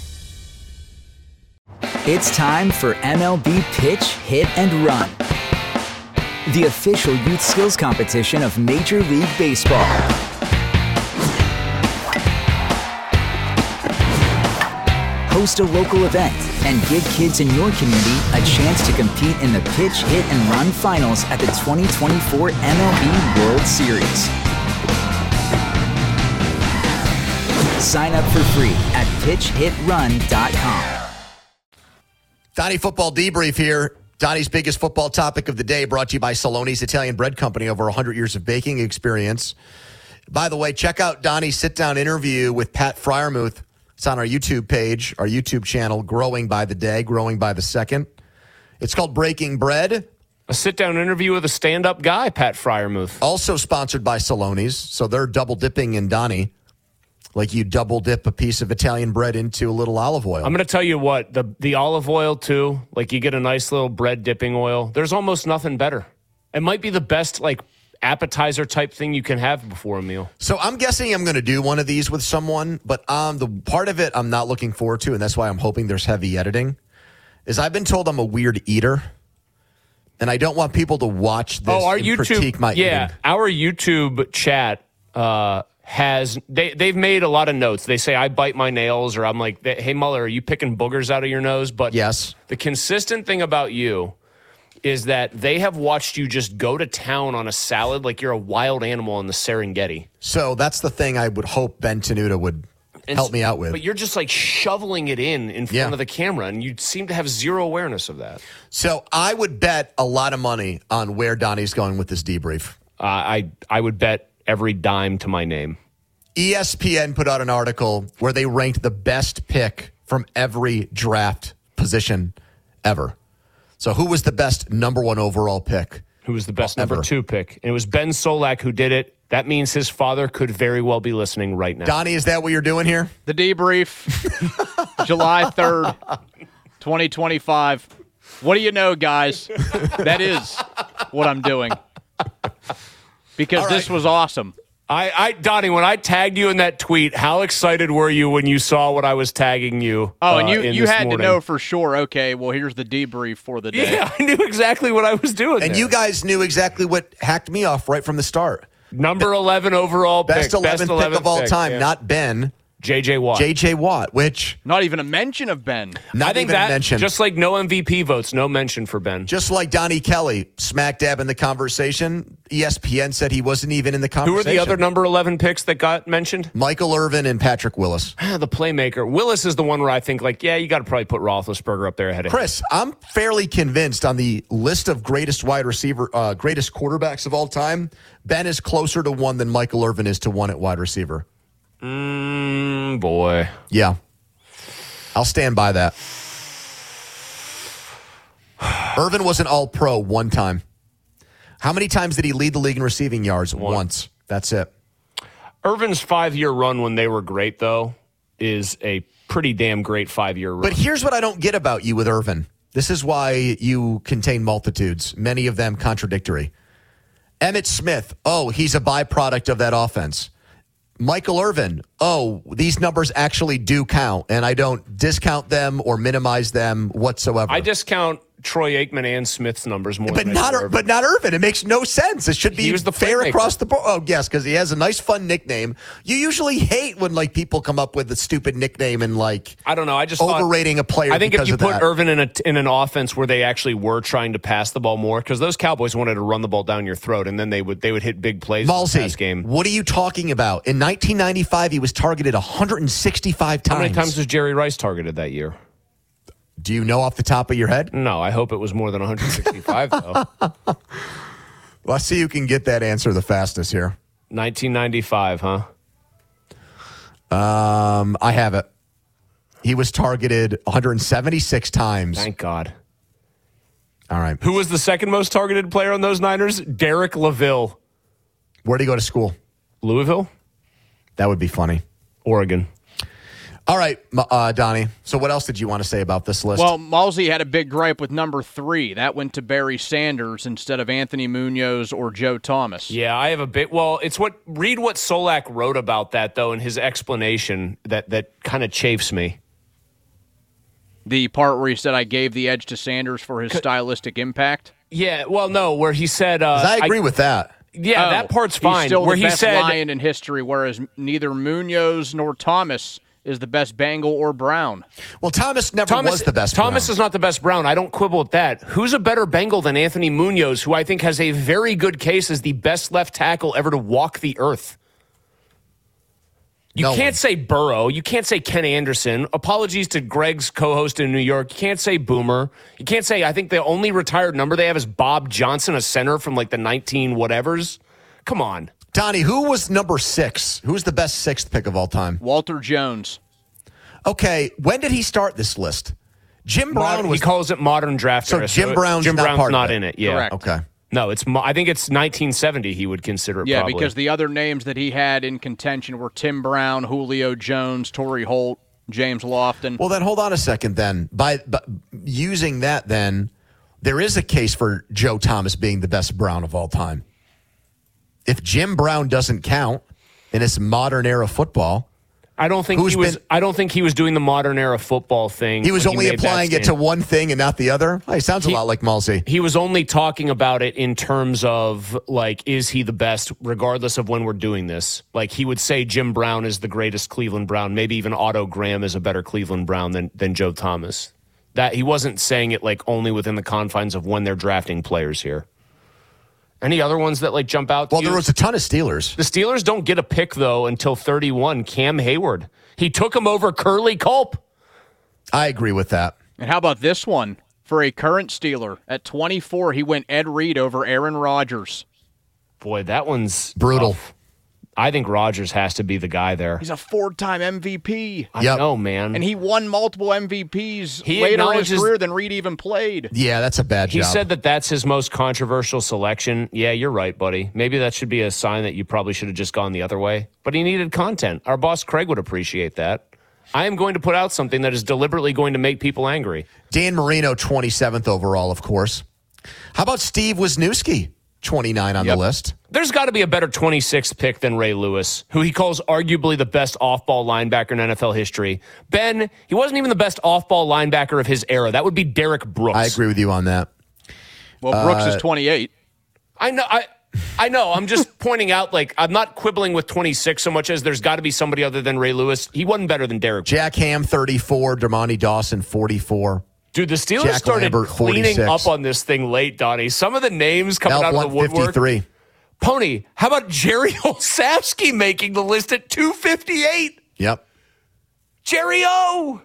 It's time for M L B Pitch, Hit, and Run, the official youth skills competition of Major League Baseball. Host a local event and give kids in your community a chance to compete in the Pitch, Hit, and Run finals at the twenty twenty-four M L B World Series. Sign up for free at pitch hit run dot com. Donnie Football Debrief here. Donnie's biggest football topic of the day, brought to you by Saloni's Italian Bread Company, over one hundred years of baking experience. By the way, check out Donnie's sit-down interview with Pat Fryermuth. It's on our YouTube page, our YouTube channel, growing by the day, growing by the second. It's called Breaking Bread. A sit-down interview with a stand-up guy, Pat Fryermuth. Also sponsored by Saloni's, so they're double-dipping in Donnie. Like you double dip a piece of Italian bread into a little olive oil. I'm going to tell you what, the the olive oil too, like you get a nice little bread dipping oil. There's almost nothing better. It might be the best like appetizer type thing you can have before a meal. So I'm guessing I'm going to do one of these with someone, but um, the part of it I'm not looking forward to, and that's why I'm hoping there's heavy editing, is I've been told I'm a weird eater, and I don't want people to watch this oh, our and YouTube, critique my yeah, eating. Our YouTube chat uh, has, they, they've made a lot of notes. They say I bite my nails, or I'm like, hey, Muller, are you picking boogers out of your nose? But yes, the consistent thing about you is that they have watched you just go to town on a salad like you're a wild animal in the Serengeti. So that's the thing I would hope Ben Tenuta would and help me out with. But you're just like shoveling it in in front yeah. of the camera, and you seem to have zero awareness of that. So I would bet a lot of money on where Donnie's going with this debrief. Uh, I I would bet every dime to my name. E S P N put out an article where they ranked the best pick from every draft position ever. So who was the best number one overall pick? Who was the best ever? number two pick? And it was Ben Solak who did it. That means his father could very well be listening right now. Donnie, is that what you're doing here? The debrief, July third, twenty twenty-five. What do you know, guys? That is what I'm doing. Because right. This was awesome. I, I, Donnie, when I tagged you in that tweet, how excited were you when you saw what I was tagging you? Oh, and you, uh, you had morning? to know for sure, okay, well, here's the debrief for the day. Yeah, I knew exactly what I was doing. And there. you guys knew exactly what hacked me off right from the start. Number eleven overall pick. Best eleven Best pick of all pick, time, yeah. not Ben. J J Watt. J J Watt, which... Not even a mention of Ben. Not I think even that, a mention. Just like no M V P votes, no mention for Ben. Just like Donnie Kelly, smack dab in the conversation. E S P N said he wasn't even in the conversation. Who are the other number eleven picks that got mentioned? Michael Irvin and Patrick Willis. The playmaker. Willis is the one where I think, like, yeah, you got to probably put Roethlisberger up there ahead of Chris, him. I'm fairly convinced on the list of greatest wide receiver, uh, greatest quarterbacks of all time, Ben is closer to one than Michael Irvin is to one at wide receiver. Mmm, boy. Yeah. I'll stand by that. Irvin was an all-pro one time. How many times did he lead the league in receiving yards? One. Once. That's it. Irvin's five-year run when they were great, though, is a pretty damn great five-year run. But here's what I don't get about you with Irvin. This is why you contain multitudes, many of them contradictory. Emmitt Smith, oh, he's a byproduct of that offense. Michael Irvin, oh, these numbers actually do count, and I don't discount them or minimize them whatsoever. I discount Troy Aikman and Smith's numbers more but than not I do Irvin. but not Irvin. It makes no sense. It should be He was the fair playmaker. across the board. Oh, yes, because he has a nice, fun nickname. You usually hate when like people come up with a stupid nickname and like I don't know. I just overrating thought, a player. I think because if you of put that. Irvin in a in an offense where they actually were trying to pass the ball more, because those Cowboys wanted to run the ball down your throat, and then they would they would hit big plays in the Malsey, pass game. what are you talking about? In nineteen ninety-five, he was targeted one hundred sixty-five times. How many times was Jerry Rice targeted that year? Do you know off the top of your head? No, I hope it was more than one hundred sixty-five, though. Let's see who can get that answer the fastest here. nineteen ninety-five, huh? Um, I have it. He was targeted one hundred seventy-six times. Thank God. All right. Who was the second most targeted player on those Niners? Derek LaVille. Where'd he go to school? Louisville? That would be funny. Oregon. All right, uh, Donnie. So what else did you want to say about this list? Well, Malsey had a big gripe with number three. That went to Barry Sanders instead of Anthony Munoz or Joe Thomas. Yeah, I have a bit. Well, it's what read what Solak wrote about that though in his explanation that that kind of chafes me. The part where he said I gave the edge to Sanders for his stylistic impact. Yeah, well, no, where he said uh, I agree I, with that. Yeah, oh, that part's fine. He's still where the he best said Lion in history, whereas neither Munoz nor Thomas is the best Bengal or Brown. Well, Thomas never Thomas, was the best Thomas Brown. is not the best Brown. I don't quibble with that. Who's a better Bengal than Anthony Munoz, who I think has a very good case as the best left tackle ever to walk the earth? You no can't one. say Burrow. You can't say Ken Anderson. Apologies to Greg's co-host in New York. You can't say Boomer. You can't say, I think the only retired number they have is Bob Johnson, a center from like the nineteen whatevers. Come on. Donnie, who was number six? Who's the best sixth pick of all time? Walter Jones. Okay, when did he start this list? Jim Brown Modern, was. He calls it modern draft So era. Jim Brown's Jim not Brown's part of not it. in it. Yeah. Correct. Okay. No, it's. I think it's nineteen seventy. He would consider it. Yeah, probably. because the other names that he had in contention were Tim Brown, Julio Jones, Torrey Holt, James Lofton. Well, then hold on a second. Then by, by using that, then there is a case for Joe Thomas being the best Brown of all time. If Jim Brown doesn't count in this modern era football, I don't think Who's he was. been- I don't think he was doing the modern era football thing. he was when only made that applying it to stand. one thing and not the other. Oh, he sounds a He- lot like Malsey. He was only talking about it in terms of like, is he the best, regardless of when we're doing this? Like he would say Jim Brown is the greatest Cleveland Brown. Maybe even Otto Graham is a better Cleveland Brown than than Joe Thomas. That he wasn't saying it like only within the confines of when they're drafting players here. Any other ones that like jump out? To Well, you? there was a ton of Steelers. The Steelers don't get a pick though until thirty-one. Cam Hayward. He took him over Curly Culp. I agree with that. And how about this one? For a current Steeler, at twenty-four, he went Ed Reed over Aaron Rodgers. Boy, that one's Brutal. tough. I think Rodgers has to be the guy there. He's a four-time M V P. I Yep. know, man. And he won multiple M V Ps He later in his acknowledges- career than Reed even played. Yeah, that's a bad He job. said that that's his most controversial selection. Yeah, you're right, buddy. Maybe that should be a sign that you probably should have just gone the other way. But he needed content. Our boss Craig would appreciate that. I am going to put out something that is deliberately going to make people angry. Dan Marino, twenty-seventh overall, of course. How about Steve Wisniewski, twenty-nine on Yep. the list? There's got to be a better twenty-sixth pick than Ray Lewis, who he calls arguably the best off-ball linebacker in N F L history. Ben, he wasn't even the best off-ball linebacker of his era. That would be Derek Brooks. I agree with you on that. Well, Brooks Uh, is twenty-eight. I know. I I know. I'm just pointing out, like, I'm not quibbling with twenty-six so much as there's got to be somebody other than Ray Lewis. He wasn't better than Derek. Jack Ham, thirty-four. Dermontti Dawson, forty-four. Dude, the Steelers Jack started Lambert, cleaning forty-six. up on this thing late, Donnie. Some of the names coming Elk, out of the one woodwork. fifty-three. Pony, how about Jerry Olszewski making the list at two fifty-eight? Yep. Jerry O!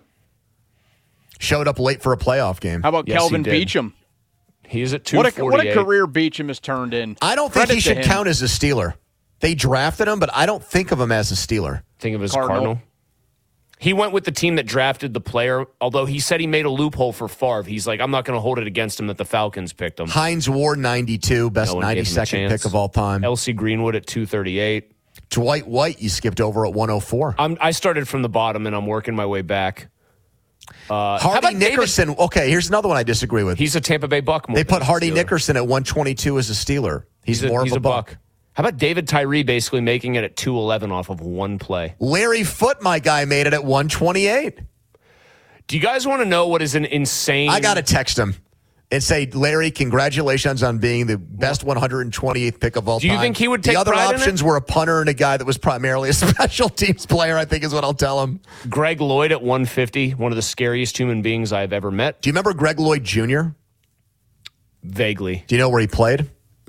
Showed up late for a playoff game. How about Yes, Kelvin he did. Beachum? He's at two What a, forty-eight. what a career Beachum has turned in. I don't think Credit he to should him. count as a Steeler. They drafted him, but I don't think of him as a Steeler. Think of his Cardinal. Cardinal. He went with the team that drafted the player, although he said he made a loophole for Favre. He's like, I'm not going to hold it against him that the Falcons picked him. Heinz Ward, ninety-two, best No one gave him a ninety-second chance. pick of all time. L C Greenwood at two thirty-eight. Dwight White, you skipped over at one oh four. I'm, I started from the bottom, and I'm working my way back. Uh, Hardy Nickerson. David? Okay, here's another one I disagree with. He's a Tampa Bay Buck. They put Hardy Nickerson at one twenty-two as a Steeler. He's, he's a, more he's of a, a buck. buck. How about David Tyree basically making it at two eleven off of one play? Larry Foote, my guy, made it at one twenty-eight. Do you guys want to know what is an insane... I got to text him and say, Larry, congratulations on being the best one hundred twenty-eighth pick of all time. Do you think he would take The other pride options in it? were a punter and a guy that was primarily a special teams player, I think is what I'll tell him. Greg Lloyd at one fifty, one of the scariest human beings I've ever met. Do you remember Greg Lloyd Junior? Vaguely. Do you know where he played?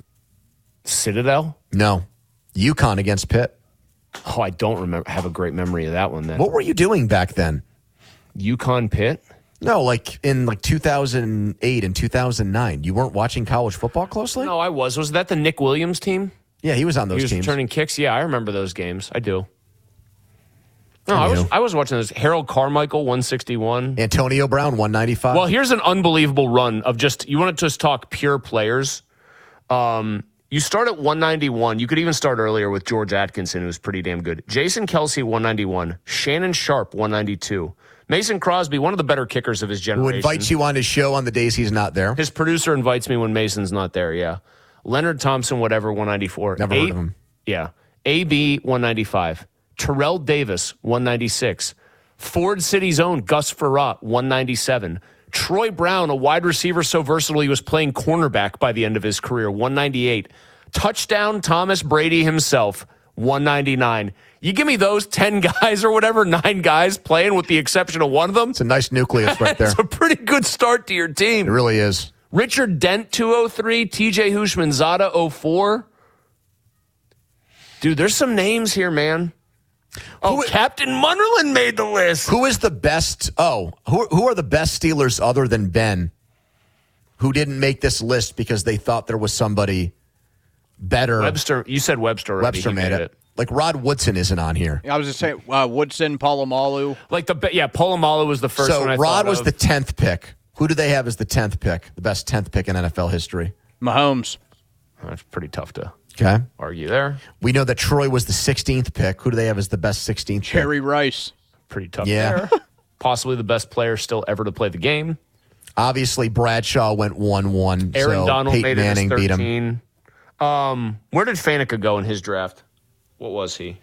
Citadel? No. UConn against Pitt. Oh, I don't remember. Have a great memory of that one then. What were you doing back then? UConn Pitt? No, like in like two thousand eight and two thousand nine. You weren't watching college football closely? No, I was. Was that the Nick Williams team? Yeah, he was on those he was teams. Returning kicks? Yeah, I remember those games. I do. No, I, I was I was watching those. Harold Carmichael, one sixty-one. Antonio Brown, one ninety-five. Well, here's an unbelievable run of just, you want to just talk pure players. Um, you start at one ninety-one. You could even start earlier with George Atkinson, who was pretty damn good. Jason Kelsey, one ninety-one. Shannon Sharp, one ninety-two. Mason Crosby, one of the better kickers of his generation. Who invites you on his show on the days he's not there. His producer invites me when Mason's not there, yeah. Leonard Thompson, whatever, one ninety-four. Never A- heard of him. Yeah. A B, one ninety-five. Terrell Davis, one ninety-six. Ford City's own Gus Frerotte, one ninety-seven. Troy Brown, a wide receiver so versatile he was playing cornerback by the end of his career, one ninety-eight. Touchdown Thomas Brady himself, one ninety-nine. You give me those ten guys or whatever, nine guys playing with the exception of one of them. It's a nice nucleus right there. It's a pretty good start to your team. It really is. Richard Dent, two oh three. T J Hushmanzada, oh four. Dude, there's some names here, man. Oh, who, Captain Munnerlyn made the list. Who is the best? Oh, who, who are the best Steelers other than Ben who didn't make this list because they thought there was somebody better? Webster. You said Webster already. Webster made, made it. it. Like Rod Woodson isn't on here. I was just saying uh, Woodson, Polamalu. Like the yeah, Polamalu was the first so one I Rod was of. the tenth pick. Who do they have as the tenth pick? The best tenth pick in N F L history? Mahomes. That's pretty tough to okay. argue there. We know that Troy was the sixteenth pick. Who do they have as the best sixteenth pick? Jerry Rice. Pretty tough yeah. there. Possibly the best player still ever to play the game. Obviously, Bradshaw went one one. Aaron so Donald Peyton made Manning it as beat him. thirteen. Um, where did Faneca go in his draft? What was he?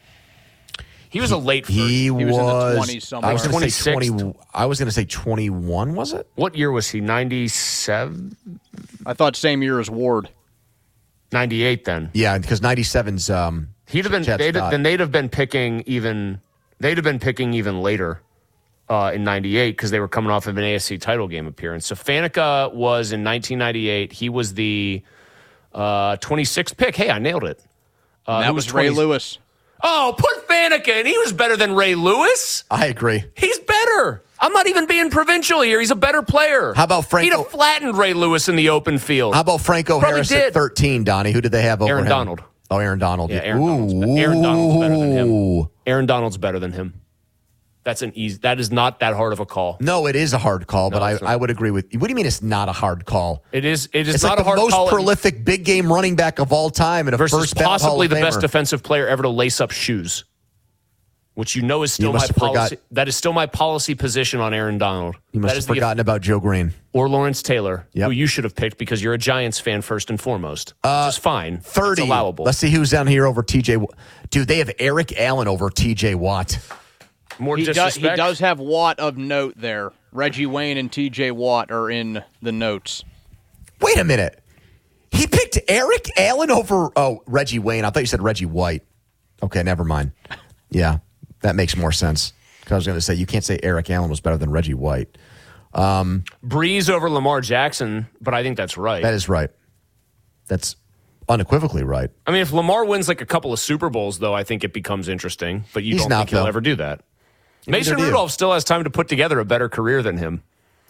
He was a late first. He, he was, was in the twenties somewhere. I was going to say twenty. I was going to say twenty-one. Was it? What year was he? ninety-seven. I thought same year as Ward. ninety-eight. Then. Yeah, because ninety-seven's. Um, He'd have been. They'd, then they'd have been picking even. They'd have been picking even later. Uh, in ninety-eight, because they were coming off of an A F C title game appearance. So Faneca was in nineteen ninety-eight. He was the uh, twenty-sixth pick. Hey, I nailed it. Uh, that was Ray Lewis. Oh, put Faneca in. He was better than Ray Lewis. I agree. He's better. I'm not even being provincial here. He's a better player. How about Franco? He'd have flattened Ray Lewis in the open field. How about Franco Probably Harris did. at thirteen, Donnie? Who did they have over Aaron him? Donald. Oh, Aaron Donald. Yeah, Aaron Donald's, be- Aaron Donald's better than him. Aaron Donald's better than him. That's an easy. That is not that hard of a call. No, it is a hard call, no, but I, I would agree with you. What do you mean it's not a hard call? It is. It is it's not like a hard the most call. prolific big game running back of all time and a versus first ballot possibly the Hall of best Famer. defensive player ever to lace up shoes, which you know is still you my policy. Forgot. That is still my policy position on Aaron Donald. You must that have is forgotten the, about Joe Green or Lawrence Taylor, yep. who you should have picked because you're a Giants fan first and foremost. Uh, Which is fine. thirty. It's allowable. Let's see who's down here over T J. Dude, they have Eric Allen over T J Watt. More he disrespect. Does, he does have Watt of note there. Reggie Wayne and T J Watt are in the notes. Wait a minute. He picked Eric Allen over oh Reggie Wayne. I thought you said Reggie White. Okay, never mind. Yeah, that makes more sense. Because I was going to say you can't say Eric Allen was better than Reggie White. Um, Breeze over Lamar Jackson, but I think that's right. That is right. That's unequivocally right. I mean, if Lamar wins like a couple of Super Bowls, though, I think it becomes interesting. But you He's don't not, think he'll though. ever do that. Neither Mason do you. Rudolph still has time to put together a better career than him.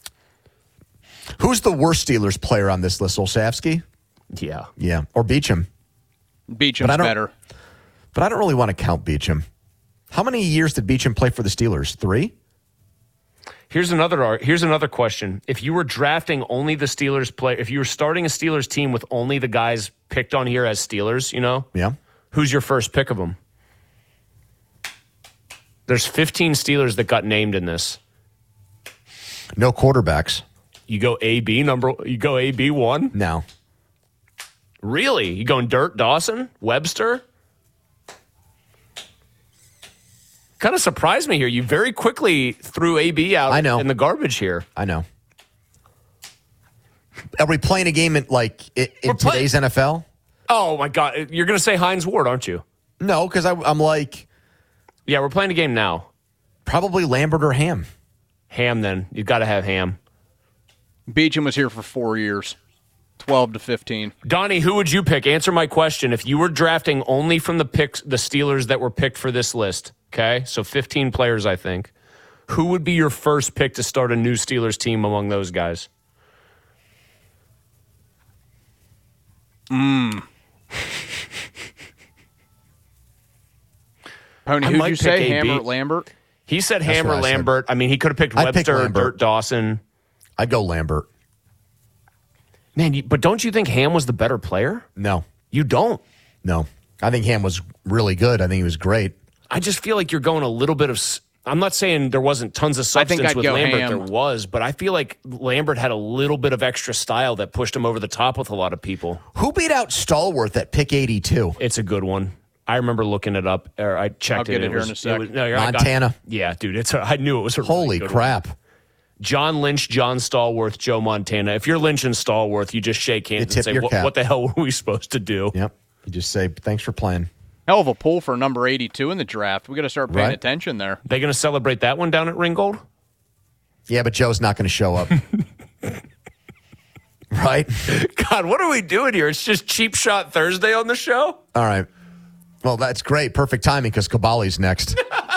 Who's the worst Steelers player on this list? Olszewski? Yeah. Yeah. Or Beecham. Beecham's But I don't- better. But I don't really want to count Beecham. How many years did Beecham play for the Steelers? Three? Here's another ar- here's another question. If you were drafting only the Steelers play, if you were starting a Steelers team with only the guys picked on here as Steelers, you know, Yeah. who's your first pick of them? There's fifteen Steelers that got named in this. No quarterbacks. You go A B number. You go A B one. No. Really? You going Dirt Dawson, Webster? Kind of surprised me here. You very quickly threw A B out I know. in the garbage here. I know. Are we playing a game in, like in, in play- today's N F L? Oh, my God. You're going to say Hines Ward, aren't you? No, because I'm like... Yeah, we're playing a game now. Probably Lambert or Ham. Ham, then. You've got to have Ham. Beecham was here for four years. twelve to fifteen. Donnie, who would you pick? Answer my question. If you were drafting only from the picks, the Steelers that were picked for this list, okay? So fifteen players, I think. Who would be your first pick to start a new Steelers team among those guys? Mm. Pony, I who'd might you say? pick A B. Hammer Lambert? He said That's Hammer what I said. Lambert. I mean, he could have picked I'd pick Webster, Lambert. Dirt Dawson. I'd go Lambert. Man, you, but don't you think Ham was the better player? No. You don't. No. I think Ham was really good. I think he was great. I just feel like you're going a little bit of. s- I'm not saying there wasn't tons of I think substance I'd with go Lambert. Ham. There was, but I feel like Lambert had a little bit of extra style that pushed him over the top with a lot of people. Who beat out Stallworth at pick eighty-two? It's a good one. I remember looking it up, or I checked I'll it. get it it here was, in a sec. it was- no, you're- I got- Montana. yeah, dude. It's. A, I knew it was a really Holy good crap. one. John Lynch, John Stallworth, Joe Montana. If you're Lynch and Stallworth, you just shake hands You and tip say, your what, cap. what the hell were we supposed to do? Yep. You just say, thanks for playing. Hell of a pull for number eighty-two in the draft. We got to start paying Right. attention there. They going to celebrate that one down at Ringgold? Yeah, but Joe's not going to show up. Right? God, what are we doing here? It's just Cheap Shot Thursday on the show? All right. Well, that's great. Perfect timing because Kabali's next.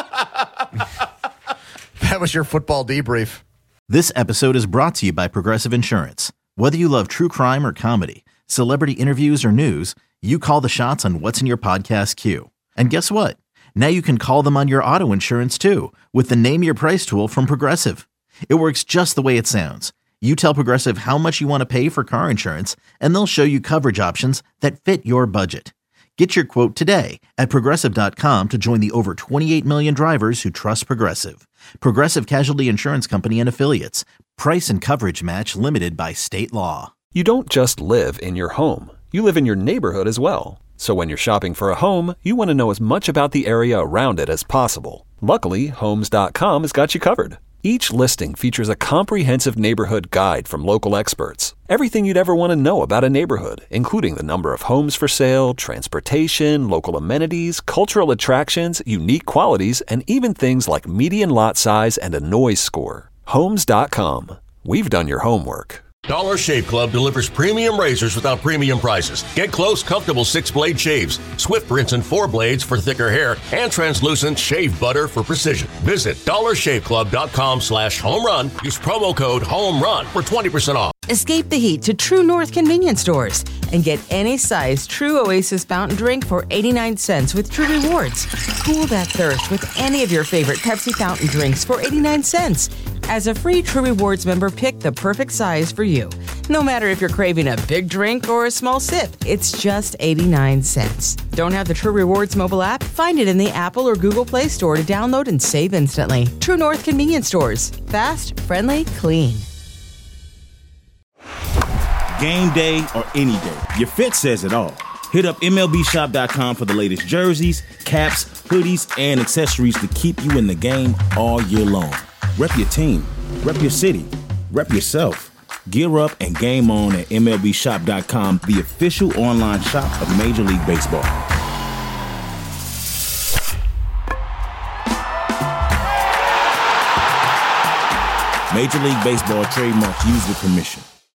That was your football debrief. This episode is brought to you by Progressive Insurance. Whether you love true crime or comedy, celebrity interviews or news, you call the shots on what's in your podcast queue. And guess what? Now you can call them on your auto insurance too with the Name Your Price tool from Progressive. It works just the way it sounds. You tell Progressive how much you want to pay for car insurance, and they'll show you coverage options that fit your budget. Get your quote today at Progressive dot com to join the over twenty-eight million drivers who trust Progressive. Progressive Casualty Insurance Company and Affiliates. Price and coverage match limited by state law. You don't just live in your home. You live in your neighborhood as well. So when you're shopping for a home, you want to know as much about the area around it as possible. Luckily, Homes dot com has got you covered. Each listing features a comprehensive neighborhood guide from local experts. Everything you'd ever want to know about a neighborhood, including the number of homes for sale, transportation, local amenities, cultural attractions, unique qualities, and even things like median lot size and a noise score. Homes dot com. We've done your homework. Dollar Shave Club delivers premium razors without premium prices. Get close, comfortable six-blade shaves, swift rinse and four blades for thicker hair, and translucent shave butter for precision. Visit dollar shave club dot com slash home run. Use promo code HOMERUN for twenty percent off. Escape the heat to True North convenience stores and get any size True Oasis fountain drink for eighty-nine cents with True Rewards. Cool that thirst with any of your favorite Pepsi fountain drinks for eighty-nine cents. As a free True Rewards member, pick the perfect size for you. No matter if you're craving a big drink or a small sip, it's just eighty-nine cents. Don't have the True Rewards mobile app? Find it in the Apple or Google Play Store to download and save instantly. True North convenience stores. Fast, friendly, clean. Game day or any day, your fit says it all. Hit up M L B shop dot com for the latest jerseys, caps, hoodies, and accessories to keep you in the game all year long. Rep your team, rep your city, rep yourself. Gear up and game on at M L B shop dot com, the official online shop of Major League Baseball. Major League Baseball trademarks used with permission.